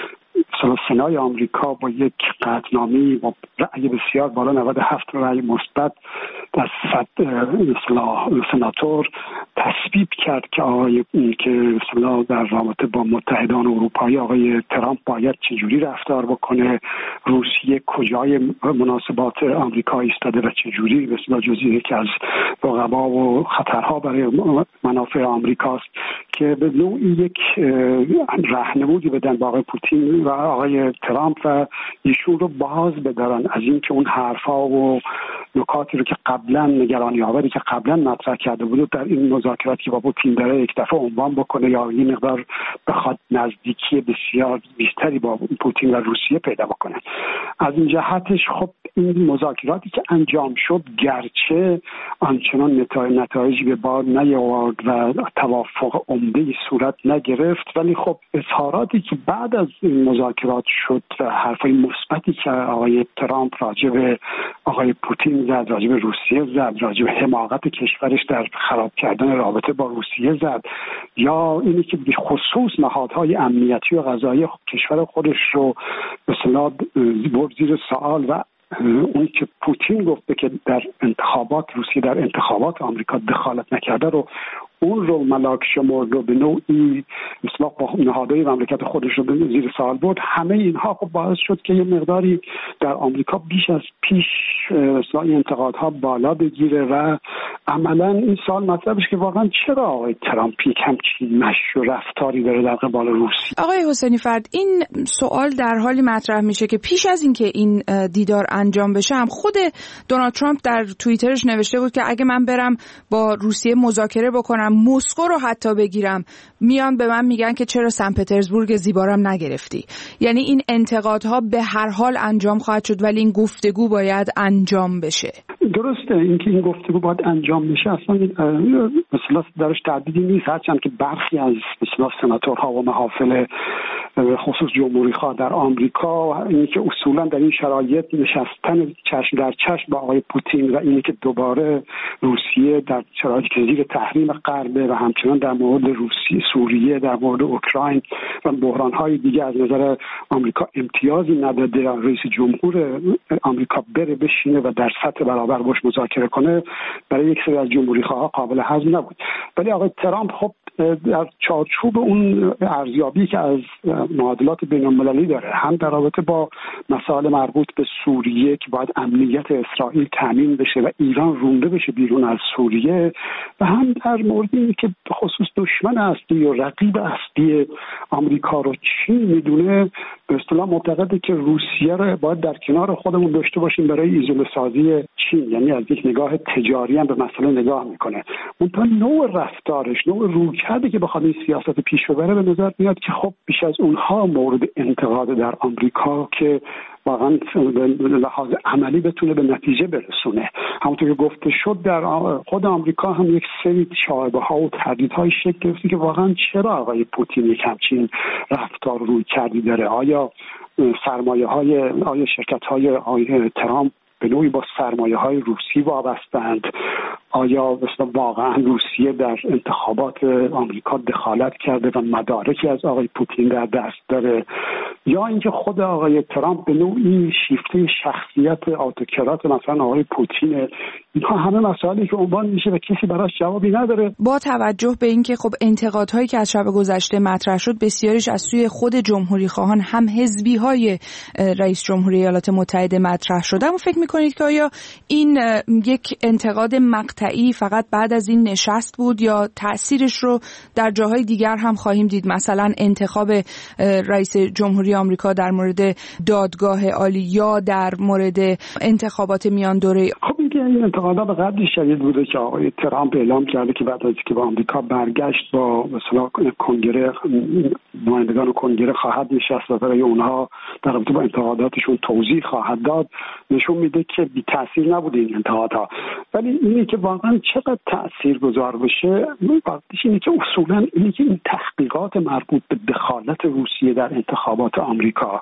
سنای آمریکا با یک قطعنامه‌ای با رأی بسیار بالا نود و هفت رأی مثبت در صد سناتور تصویب کرد که آقای که مثلا در رابطه با متحدان اروپایی آقای ترامپ باید چجوری رفتار بکنه، روسیه کجای مناسبات آمریکا ایستاده و چجوری مثلا جزئی یکی از رقبا و خطرها برای منافع آمریکاست که به نوعی یک راهنمودی بدن با آقای پوتین و آقای ترامپ و ایشون رو باز بدارن از اینکه اون حرفا و نکاتی رو که قبلا نگرانی آوری که قبلا مطرح کرده بود در این مذاکراتی که با پوتین داره یک دفعه عنوان بکنه یا این مقدار بخواد نزدیکی بسیار بیشتری با پوتین و روسیه پیدا بکنه. از این جهتش خب این مذاکراتی که انجام شد گرچه آنچنان نتایجی به بار نیاورد و توافق عمده‌ای صورت نگرفت، ولی خب اظهاراتی که بعد از این مذاکرات شد و حرفای مثبتی که آقای ترامپ راجع به آقای پوتین زد، راجع به روسیه زد، راجع به حماقت کشورش در خراب کردن رابطه با روسیه زد، یا اینی که به خصوص نهادهای امنیتی و قضایی کشور خودش رو به اصطلاح برد زیر سوال و اون که پوتین گفته که در انتخابات روسیه در انتخابات آمریکا دخالت نکرده رو اون رو ملاک شمرد و به نوعی مثلا با نهادهای مملکت خودش رو به زیر سوال برد. همه اینها خب باعث شد که یه مقداری در آمریکا بیش از پیش مثلا این انتقادها بالا بگیره و عملا این سال مطلبش که واقعا چرا آقای ترامپ یک همچین مشی و رفتاری داره در قبال روسیه. آقای حسینی فرد، این سوال در حالی مطرح میشه که پیش از اینکه این دیدار انجام بشه هم خود دونالد ترامپ در توییترش نوشته بود که اگه من برم با روسیه مذاکره بکنم، مسکو رو حتی بگیرم، میان به من میگن که چرا سن پترزبورگ زیبارم نگرفتی. یعنی این انتقادها به هر حال انجام خواهد شد ولی این گفتگو باید انجام بشه. درسته، اینکه این گفتگو باید انجام بشه اصلا مثلا درش تردیدی نیست، هرچند که برخی از مثلا سناتورها و محافل خصوص جمهوری خواه در آمریکا اینی که اصولا در این شرایط نشستن چشم در چشم با آقای پوتین و اینی که دوباره روسیه در شرایطی که زیر تحریم غربه و همچنان در مورد روسیه، سوریه، در مورد اوکراین و بحران‌های دیگه از نظر آمریکا امتیازی نداده، رئیس جمهور آمریکا بره بشینه و در سطح برابر باش مذاکره کنه، برای یک سری از جمهوری خواها قابل هضم نبود. ولی آقای ترامپ خب در چارچوب اون ارزیابی که از معادلات بین‌المللی داره، هم در رابطه با مسائل مربوط به سوریه که باید امنیت اسرائیل تامین بشه و ایران رونده بشه بیرون از سوریه، و هم در مورد اینی که به خصوص دشمن اصلی و رقیب اصلی آمریکا رو چین میدونه، به اصطلاح معتقده که روسیه رو باید در کنار خودمون داشته باشیم برای ایزوله سازی چین، یعنی از یک نگاه تجاری هم به مسئله نگاه میکنه. منتها نوع رفتارش، نوع رویکردی که بخواد این سیاست پیش ببره به نظر میاد که خب بیش از اونها مورد انتقاد در آمریکا که واقعا به لحاظ عملی بتونه به نتیجه برسونه. همونطور که گفته شد در خود آمریکا هم یک سری شایبه‌ها و تردیدهای شکل گرفته که واقعا چرا آقای پوتین یک همچین رفتار روی کردی داره. آیا سرمایه های آیا شرکت های آقای ترامپ به نوعی با سرمایه های روسی وابستند؟ آیا مثلا واقعا روسیه در انتخابات آمریکا دخالت کرده و مدارکی از آقای پوتین در دست داره؟ یا اینکه خود آقای ترامپ به نوعی شیفته شخصیت اتوکرات مثلا آقای پوتینه؟ اینها همه مسائلی که عنوان میشه و کسی براش جوابی نداره. با توجه به اینکه خب انتقادهایی که از شب گذشته مطرح شد بسیاریش از سوی خود جمهوری خواهان هم حزبی های رئیس جمهوری ایالات متحده مطرح شده، اما فکر میکنید که آیا این یک انتقاد مقطعی فقط بعد از این نشست بود یا تأثیرش رو در جاهای دیگر هم خواهیم دید؟ مثلا انتخاب رئیس جمهوری آمریکا در مورد دادگاه عالی یا در مورد انتخابات میان دوره. خب این انتقادها به قدری شدید بوده که آقای ترامپ اعلام کرده که بعد از اینکه به آمریکا برگشت با مثلا کنگره نمایندگان کنگره خواهد نشست و برای اونها در رابطه با انتقاداتشون توضیح خواهد داد، نشون میده که بی تاثیر نبوده این انتقادها. ولی اینی که واقعا چقدر تاثیرگذار بشه واقعیش اینه که اصولا اینه که این تحقیقات مربوط به دخالت روسیه در انتخابات آمریکا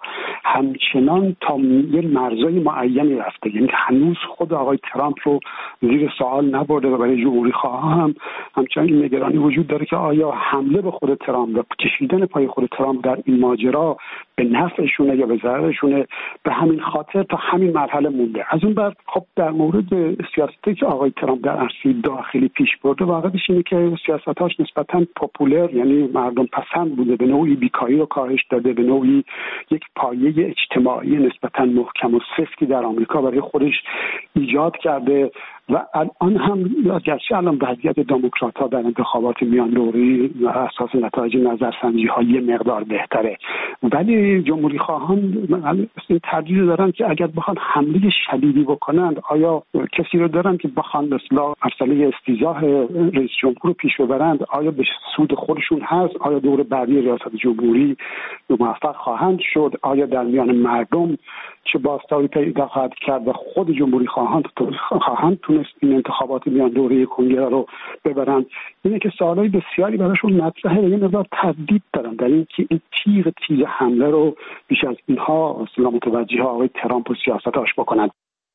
همچنان تا یه مرزای معینی رفته، یعنی هنوز خود آقای ترامپ رو زیر سوال نبرده و برای جمهوری خواها هم همچنان این نگرانی وجود داره که آیا حمله به خود ترامپ و کشیدن پای خود ترامپ در این ماجرا به نفعشونه یا به ضررشونه. به همین خاطر تا همین مرحله مونده. از اون بعد خب در مورد سیاستی که آقای ترامپ در عرصه داخلی پیش برده واقعیش اینه که سیاستاش نسبتاً پاپولر یعنی مردم پسند بوده، به نوعی بیکاری رو کاهش داده، به نوعی یک پایه اجتماعی نسبتاً محکم و سفتی در آمریکا برای خودش ایجاد کرده و الان هم گرچه الان وضعیت دموکرات‌ها در انتخابات میان دوره‌ای اساس نتایج نظرسنجی ها یه مقدار بهتره، ولی جمهوری خواهان این تردید دارن که اگر بخوان حمله شدیدی بکنند آیا کسی رو دارن که بخوان مثلا مسئله استیضاح رئیس جمهور رو پیش ببرند؟ آیا به سود خودشون هست؟ آیا دور بعدی ریاست جمهوری موفق خواهند شد؟ آیا در میان مردم چه بازتابی پیدا خواهد کرد و خود جمهوری خواهان خواهند تونست این انتخابات میان دوره کنگره رو ببرند؟ اینه که سوالای بسیاری براشون مطرحه و یه مقدار تردید دارن در این که این تیغ تیز حمله رو بیش از اینها اصلا متوجه آقای ترامپ و سیاستاش بکنند.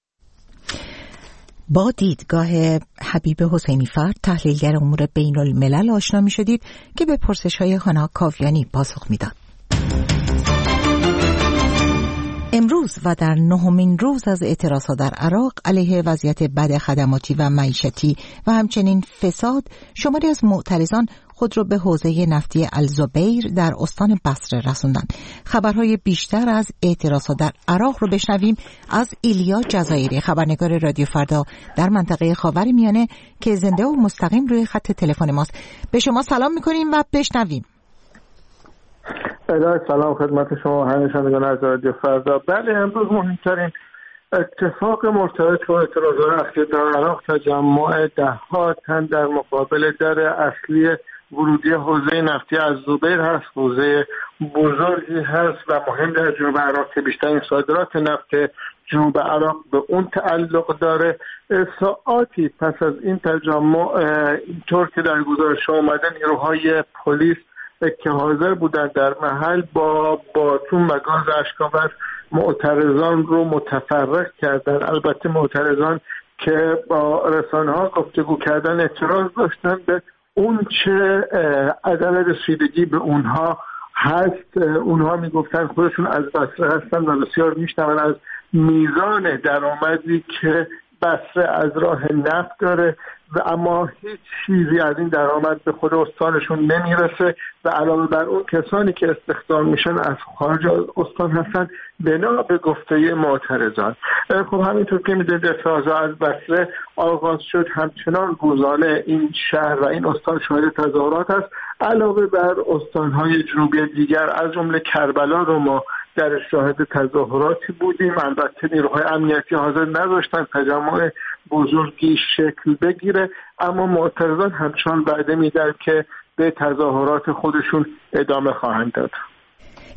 با دیدگاه حبیب حسینی فرد تحلیلگر امور بین الملل آشنا می شدید که به پرسش های هانا کاویانی پاسخ می داد. امروز و در نهمین روز از اعتراضها در عراق علیه وضعیت بد خدماتی و معیشتی و همچنین فساد، شماری از معترضان خود را به حوزه نفتی الزبیر در استان بصره رساندند. خبرهای بیشتر از اعتراضها در عراق رو بشنویم از ایلیا جزایری، خبرنگار رادیو فردا در منطقه خاورمیانه که زنده و مستقیم روی خط تلفن ماست. به شما سلام می‌کنیم و بشنویم. الهی سلام خدمت شما همه شنوندگان از رادیو فردا. بله، امروز مهمترین اتفاق مرتبط با اعتراضات اخیر در عراق تجمع ده‌ها تن در مقابل در اصلی ورودی حوزه نفتی از زبیر هست. حوزه بزرگی هست و مهم در جنوب عراق که بیشترین صادرات نفت جنوب عراق به اون تعلق داره. ساعاتی پس از این تجمع اینطور که در گزارش اومده نیروهای پلیس که حاضر بودن در محل با باتون و گاز اشک‌آور معترضان رو متفرق کردن. البته معترضان که با رسانه‌ها گفتگو کردن اعتراض داشتن به اون چه عدم رسیدگی به اونها هست. اونها میگفتن خودشون از بصره هستن و بسیار میشنون از میزان درآمدی که بصره از راه نفت داره و اما هیچ چیزی از این درآمد به خود استانشون نمیرسه و علاوه بر اون کسانی که استخدام میشن از خارج از استان هستن بنا به گفته معترضان. خب همینطور که میدونید اعتراضات از بصره آغاز شد، همچنان روزانه این شهر و این استان شاهد تظاهرات است. علاوه بر استانهای جنوبی دیگر از جمله کربلا رو ما در شاهد تظاهراتی بودیم. البته نیروهای امنیتی حاضر نداشتن تجمع بزرگی شکل بگیره، اما معترضان همچنان وعده میدن که به تظاهرات خودشون ادامه خواهند داد.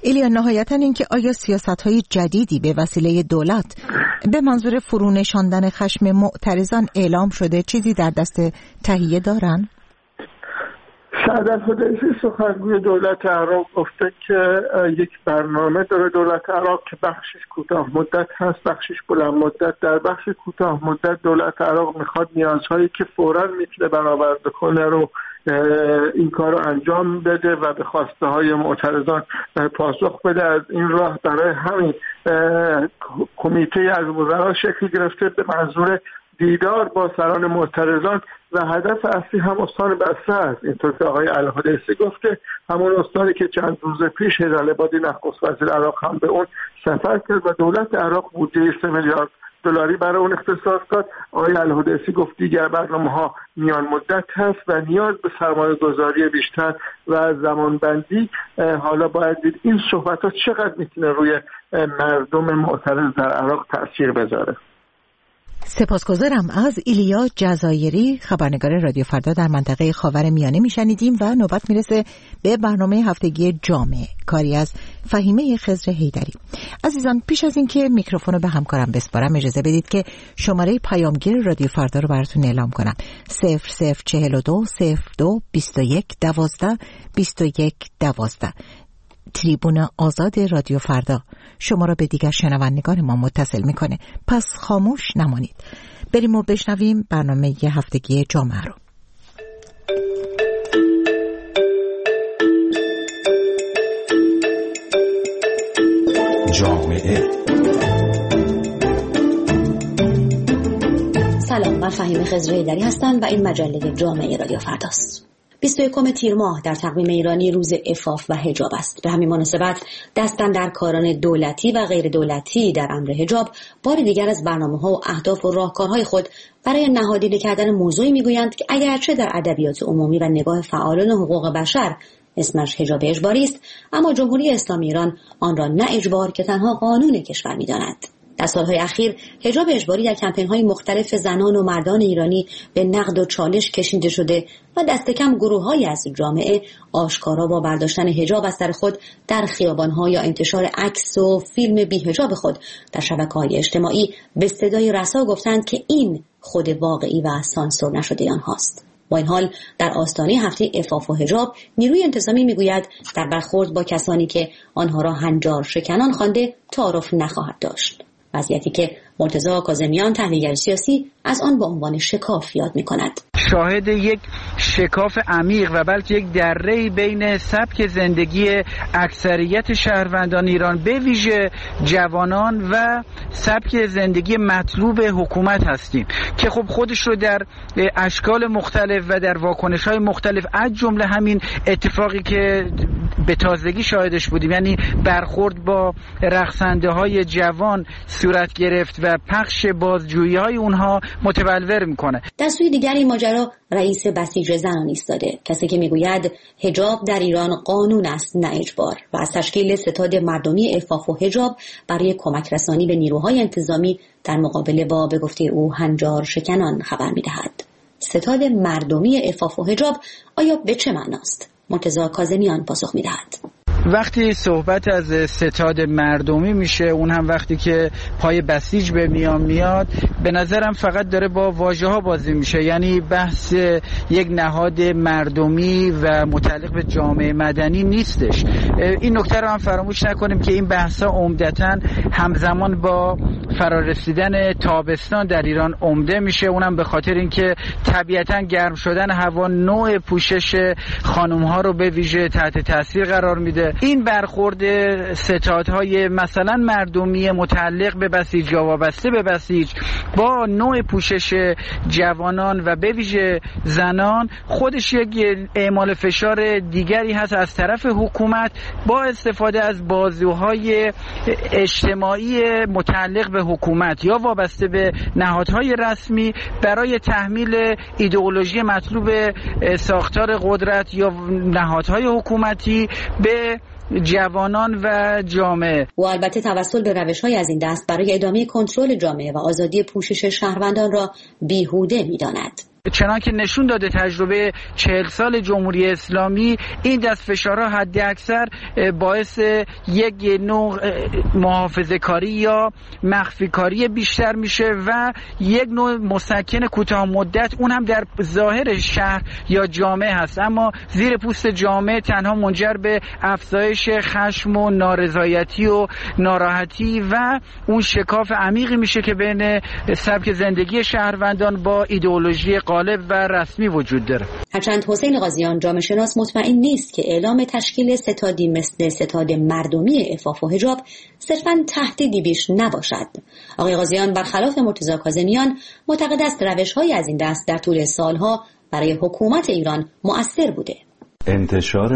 ایلیا، نهایتاً این که آیا سیاست‌های جدیدی به وسیله دولت به منظور فرونشاندن خشم معترضان اعلام شده، چیزی در دست تهیه دارن؟ سعد الحدیثی سخنگوی دولت عراق گفته که یک برنامه داره دولت عراق که بخشش کوتاه مدت هست، بخشش بلند مدت. در بخش کوتاه مدت دولت عراق میخواد نیازهایی که فوراً میتونه برآورده کنه رو این کار رو انجام بده و به خواسته های معترضان پاسخ بده. از این راه برای همین کمیته از وزرا شکل گرفته به منظور دیدار با سران معترضان و هدف اصلی هم استان بصره است. اینطور که آقای الحدیثی گفته، همون استانی که چند روز پیش هیدر العبادی نخست وزیر عراق هم به اون سفر کرد و دولت عراق بودجه سه میلیارد دلاری برای اون اختصاص داد. آقای الحدیثی گفت دیگر برنامه‌ها میان مدت هست و نیاز به سرمایه گذاری بیشتر و زمانبندی. حالا باید دید این صحبت‌ها چقدر میتونه روی مردم معترض در عراق تأثیر بذاره. سپاسگزارم. از ایلیا جزایری، خبرنگار رادیو فردا در منطقه خاورمیانه میشنیدیم و نوبت میرسه به برنامه هفتگی جامعه، کاری از فهیمه خضر حیدری. عزیزان، پیش از اینکه میکروفون رو به همکارم بسپارم اجازه بدید که شماره پیامگیر رادیو فردا رو براتون اعلام کنم: صفر صفر چهل و دو صفر دو بیست و یک دوازده بیست و یک دوازده. تریبون آزاد رادیو فردا شما را به دیگر شنوندگان ما متصل میکنه، پس خاموش نمانید. بریم و بشنویم برنامه ی هفتگی جامعه رو. جامعه. سلام، من فهیمه خضر حیدری هستم و این مجله جامعه رادیو فرداست. بیست و یکم تیر ماه در تقویم ایرانی روز عفاف و حجاب است. به همین مناسبت دستاندرکاران دولتی و غیر دولتی در امر حجاب بار دیگر از برنامه‌ها و اهداف و راهکارهای خود برای نهادینه کردن موضوعی میگویند که اگرچه در ادبیات عمومی و نگاه فعالان حقوق بشر اسمش حجاب اجباری است، اما جمهوری اسلامی ایران آن را نه اجبار که تنها قانون کشور می‌داند. در سالهای اخیر حجاب اجباری در کمپین‌های مختلف زنان و مردان ایرانی به نقد و چالش کشیده شده و دست کم گروه‌هایی از جامعه آشکارا با برداشتن حجاب از سر خود در خیابان‌ها یا انتشار عکس و فیلم بی‌حجاب خود در شبکه‌های اجتماعی به صدای رسا گفتند که این خود واقعی و سانسور نشده آنهاست. با این حال در آستانه هفته عفاف و حجاب نیروی انتظامی میگوید در برخورد با کسانی که آنها را هنجار شکنان خوانده تعارف نخواهد داشت، وضعیتی که مرتضی کاظمیان تحلیلگر سیاسی از آن با عنوان شکاف یاد می‌کند. شاهد یک شکاف عمیق و بلکه یک دره‌ای بین سبک زندگی اکثریت شهروندان ایران به ویژه جوانان و سبک زندگی مطلوب حکومت هستیم که خب خودش رو در اشکال مختلف و در واکنش‌های مختلف از جمله همین اتفاقی که به تازگی شاهدش بودیم، یعنی برخورد با رقصنده‌های جوان صورت گرفت و پخش بازجویی‌های اونها متبلور میکنه. در سوی دیگری ماجرا رئیس بسیج زنان ایستاده، کسی که میگوید حجاب در ایران قانون است نه اجبار و از تشکیل ستاد مردمی عفاف و حجاب برای کمک رسانی به نیروهای انتظامی در مقابله با به گفته او هنجار شکنان خبر میدهد. ستاد مردمی عفاف و حجاب آیا به چه معناست؟ مرتضی کاظمیان پاسخ میدهد. وقتی صحبت از ستاد مردمی میشه، اون هم وقتی که پای بسیج به میان میاد، به نظرم فقط داره با واژه ها بازی میشه، یعنی بحث یک نهاد مردمی و متعلق به جامعه مدنی نیستش. این نکته رو هم فراموش نکنیم که این بحث ها عمدتاً همزمان با فرارسیدن تابستان در ایران عمده میشه، اونم به خاطر اینکه طبیعتاً گرم شدن هوا نوع پوشش خانم ها رو به ویژه تحت تاثیر قرار میده. این برخورد ستادهای مثلا مردمی متعلق به بسیج یا وابسته به بسیج با نوع پوشش جوانان و به ویژه زنان خودش یک اعمال فشار دیگری هست از طرف حکومت با استفاده از بازوهای اجتماعی متعلق به حکومت یا وابسته به نهادهای رسمی برای تحمیل ایدئولوژی مطلوب ساختار قدرت یا نهادهای حکومتی به جوانان و جامعه. و البته توسل به روش‌های از این دست برای ادامه کنترل جامعه و آزادی پوشش شهروندان را بیهوده می‌داند. چنانکه نشون داده تجربه چهل سال جمهوری اسلامی، این دست فشارها حد اکثر باعث یک نوع محافظه کاری یا مخفی کاری بیشتر میشه و یک نوع مسکن کوتاه مدت، اون هم در ظاهر شهر یا جامعه هست، اما زیر پوست جامعه تنها منجر به افزایش خشم و نارضایتی و ناراحتی و اون شکاف عمیقی میشه که بین سبک زندگی شهروندان با ایدئولوژی غالب و رسمی وجود داره. هرچند حسین قاضیان جامعه شناس مطمئن نیست که اعلام تشکیل ستادی مثل ستاد مردمی عفاف و حجاب صرفاً تهدیدی بیش نباشد. آقای قاضیان برخلاف مرتضی کاظمیان معتقد است روش‌های از این دست در طول سالها برای حکومت ایران مؤثر بوده. انتشار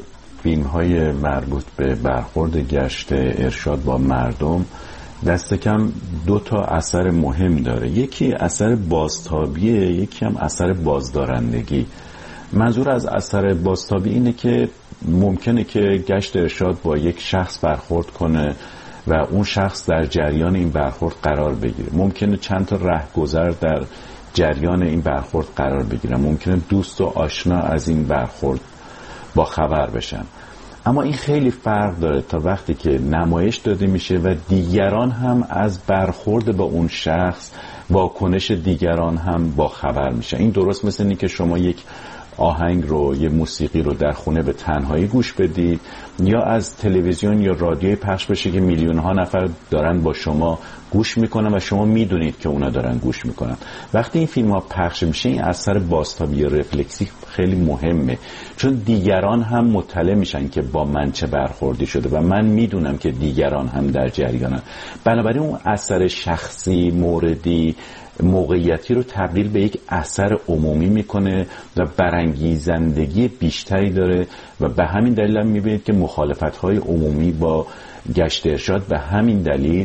فیلم‌های مربوط به برخورد گشت ارشاد با مردم دست کم دو تا اثر مهم داره. یکی اثر بازتابیه، یکی هم اثر بازدارندگی. منظور از اثر بازتابی اینه که ممکنه که گشت ارشاد با یک شخص برخورد کنه و اون شخص در جریان این برخورد قرار بگیره. ممکنه چند تا رهگذر در جریان این برخورد قرار بگیرن. ممکنه دوست و آشنا از این برخورد با خبر بشن. اما این خیلی فرق داره تا وقتی که نمایش داده میشه و دیگران هم از برخورد با اون شخص، واکنش دیگران هم با خبر میشه. این درست مثل اینه که شما یک آهنگ رو، یه موسیقی رو در خونه به تنهایی گوش بدید یا از تلویزیون یا رادیوی پخش بشه که میلیون ها نفر دارن با شما گوش میکنن و شما میدونید که اونا دارن گوش میکنن. وقتی این فیلم ها پخش میشه این اثر بازتابی رفلکسی خیلی مهمه، چون دیگران هم مطلع میشن که با من چه برخوردی شده و من میدونم که دیگران هم در جریانن. بنابراین اون اثر شخصی، موردی، موقعیتی رو تبدیل به یک اثر عمومی میکنه و برانگیزندگی بیشتری داره و به همین دلیل هم میبینید که مخالفت‌های عمومی با گشت ارشاد به همین دلیل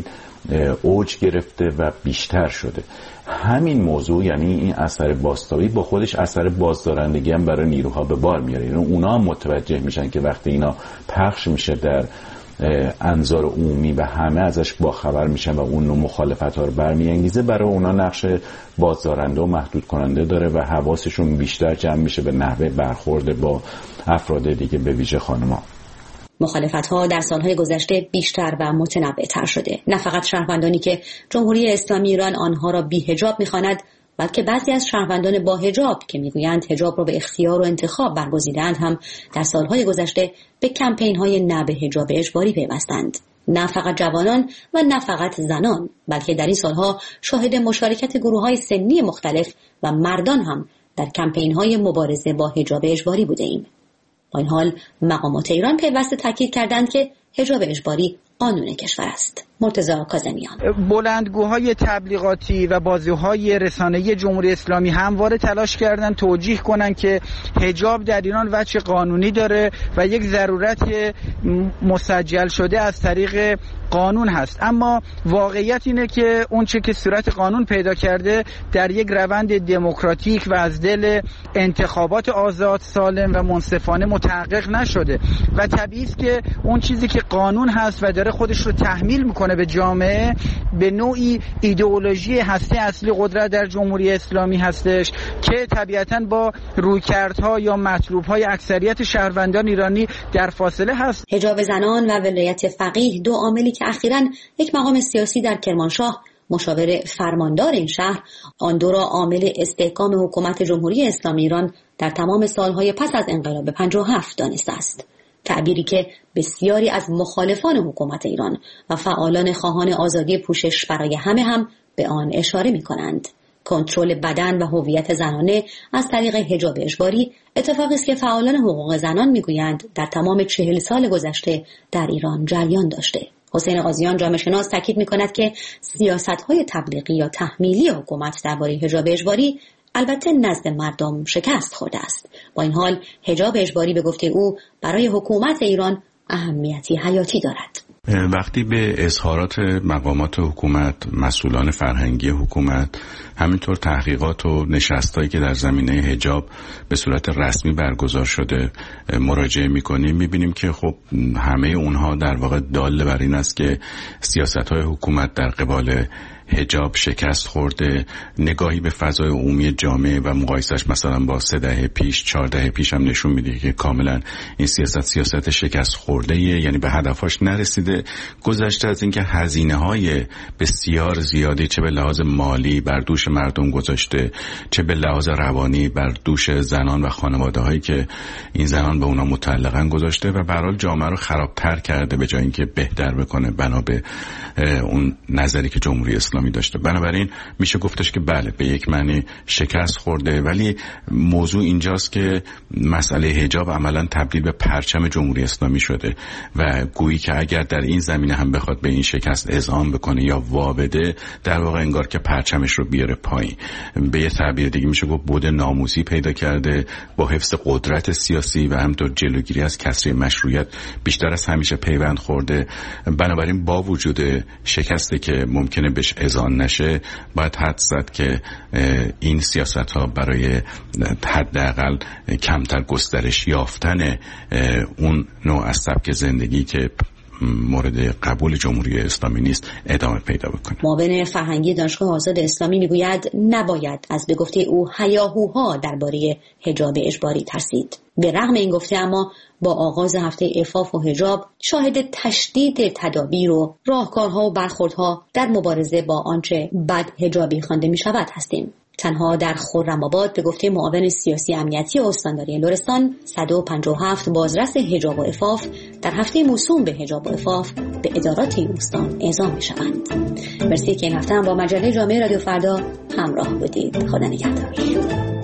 اوج گرفته و بیشتر شده. همین موضوع، یعنی این اثر بازتابی، با خودش اثر بازدارندگی هم برای نیروها به بار میاره. یعنی اونا هم متوجه میشن که وقتی اینا پخش میشه در انظار عمومی و همه ازش باخبر میشن و اون نوع مخالفت ها رو برمیانگیزه، برای اونا نقش بازدارنده و محدود کننده داره و حواسشون بیشتر جمع میشه به نحوه برخورد با افراد دیگه، به ویژه خانم‌ها. مخالفت‌ها در سالهای گذشته بیشتر و متنوع‌تر شده. نه فقط شهروندانی که جمهوری اسلامی ایران آنها را بی حجاب می‌خواند، بلکه بعضی از شهروندان با حجاب که میگویند حجاب را به اختیار و انتخاب برگزیدند هم در سالهای گذشته به کمپین‌های نه به حجاب اجباری پیوستند. نه فقط جوانان و نه فقط زنان، بلکه در این سالها شاهد مشارکت گروه‌های سنی مختلف و مردان هم در کمپین‌های مبارزه با حجاب اجباری بوده‌ایم. با این حال مقامات ایران پیوسته تاکید کردند که حجاب اجباری قانون کشور است. مرتضی کاظمیان: بلندگوهای تبلیغاتی و بازی‌های رسانه‌ای جمهوری اسلامی همواره تلاش کردند توجیه کنند که حجاب در ایران وجه قانونی داره و یک ضرورت مسجل شده از طریق قانون هست، اما واقعیت اینه که اون چه که صورت قانون پیدا کرده در یک روند دموکراتیک و از دل انتخابات آزاد، سالم و منصفانه متحقق نشده و طبیعی است که اون چیزی که قانون هست و داره خودش رو تحمیل میکنه به جامعه به نوعی ایدئولوژی هسته اصلی قدرت در جمهوری اسلامی هستش که طبیعتاً با رویکردها یا مطلوبهای اکثریت شهروندان ایرانی در فاصله هست. حجاب زنان و ولایت فقیه دو عاملی که اخیراً یک مقام سیاسی در کرمانشاه، مشاور فرماندار این شهر، آن دو را عامل استحکام حکومت جمهوری اسلامی ایران در تمام سالهای پس از انقلاب پنجاه و هفت دانسته است. تعبیری که بسیاری از مخالفان حکومت ایران و فعالان خواهان آزادی پوشش برای همه هم به آن اشاره می کنند. کنترل بدن و هویت زنانه از طریق حجاب اجباری اتفاقی است که فعالان حقوق زنان میگویند در تمام چهل سال گذشته در ایران جریان داشته. حسین قاضیان جامعه شناس تاکید می‌کند که سیاست‌های تبلیغی یا تحمیلی حکومت درباره حجاب اجباری البته نزد مردم شکست خورده است. با این حال حجاب اجباری به گفته او برای حکومت ایران اهمیتی حیاتی دارد. وقتی به اظهارات مقامات حکومت، مسئولان فرهنگی حکومت، همینطور تحقیقات و نشستایی که در زمینه حجاب به صورت رسمی برگزار شده مراجعه می‌کنیم، می‌بینیم که خب همه اونها در واقع دال بر این است که سیاست‌های حکومت در قبال حجاب شکست خورده. نگاهی به فضای عمومی جامعه و مقایسش مثلا با سه دهه پیش، چهار دهه پیش هم نشون میده که کاملا این سیاست سیاست شکست خورده، یعنی به هدفش نرسیده. گذشته از اینکه هزینه‌های بسیار زیادی چه به لحاظ مالی بر دوش مردم گذاشته، چه به لحاظ روانی بر دوش زنان و خانواده‌هایی که این زنان به اونا متعلقن گذاشته و به هر حال جامعه رو خرابتر کرده به جای اینکه بهتر بکنه بنا به اون نظری که جمهوری اسلامی داشته. بنابراین میشه گفتش که بله به یک معنی شکست خورده، ولی موضوع اینجاست که مسئله حجاب عملاً تبدیل به پرچم جمهوری اسلامی شده و گویی که اگر در این زمینه هم بخواد به این شکست اذعان بکنه یا وابده، در واقع انگار که پرچمش رو بیاره پایین. به یه تعبیر دیگه میشه گفت بود ناموسی پیدا کرده با حفظ قدرت سیاسی و همینطور جلوگیری از کسری مشروعیت بیشتر از همیشه پیوند خورده. بنابراین با وجود شکستی که ممکنه بهش اذعان نشه، باید حد زد که این سیاست ها برای حداقل کمتر گسترش یافتن اون نوع از سبک زندگی که مورد قبول جمهوری اسلامی نیست ادامه پیدا بکنه. معاون فرهنگی دانشگاه آزاد اسلامی میگوید نباید از به گفته او هیاهوها درباره حجاب اجباری ترسید. به رغم این گفته اما با آغاز هفته عفاف و حجاب شاهد تشدید تدابیر و راهکارها و برخوردها در مبارزه با آنچه بد حجابی خوانده می شود هستیم. تنها در خرم‌آباد به گفته معاون سیاسی امنیتی استانداری لرستان صد و پنجاه و هفت بازرس حجاب و عفاف در هفته موسوم به حجاب و عفاف به ادارات این استان اعزام می‌شوند. مرسی که این هفته هم با مجله جامعه رادیو فردا همراه بودید. خدا نگهدار.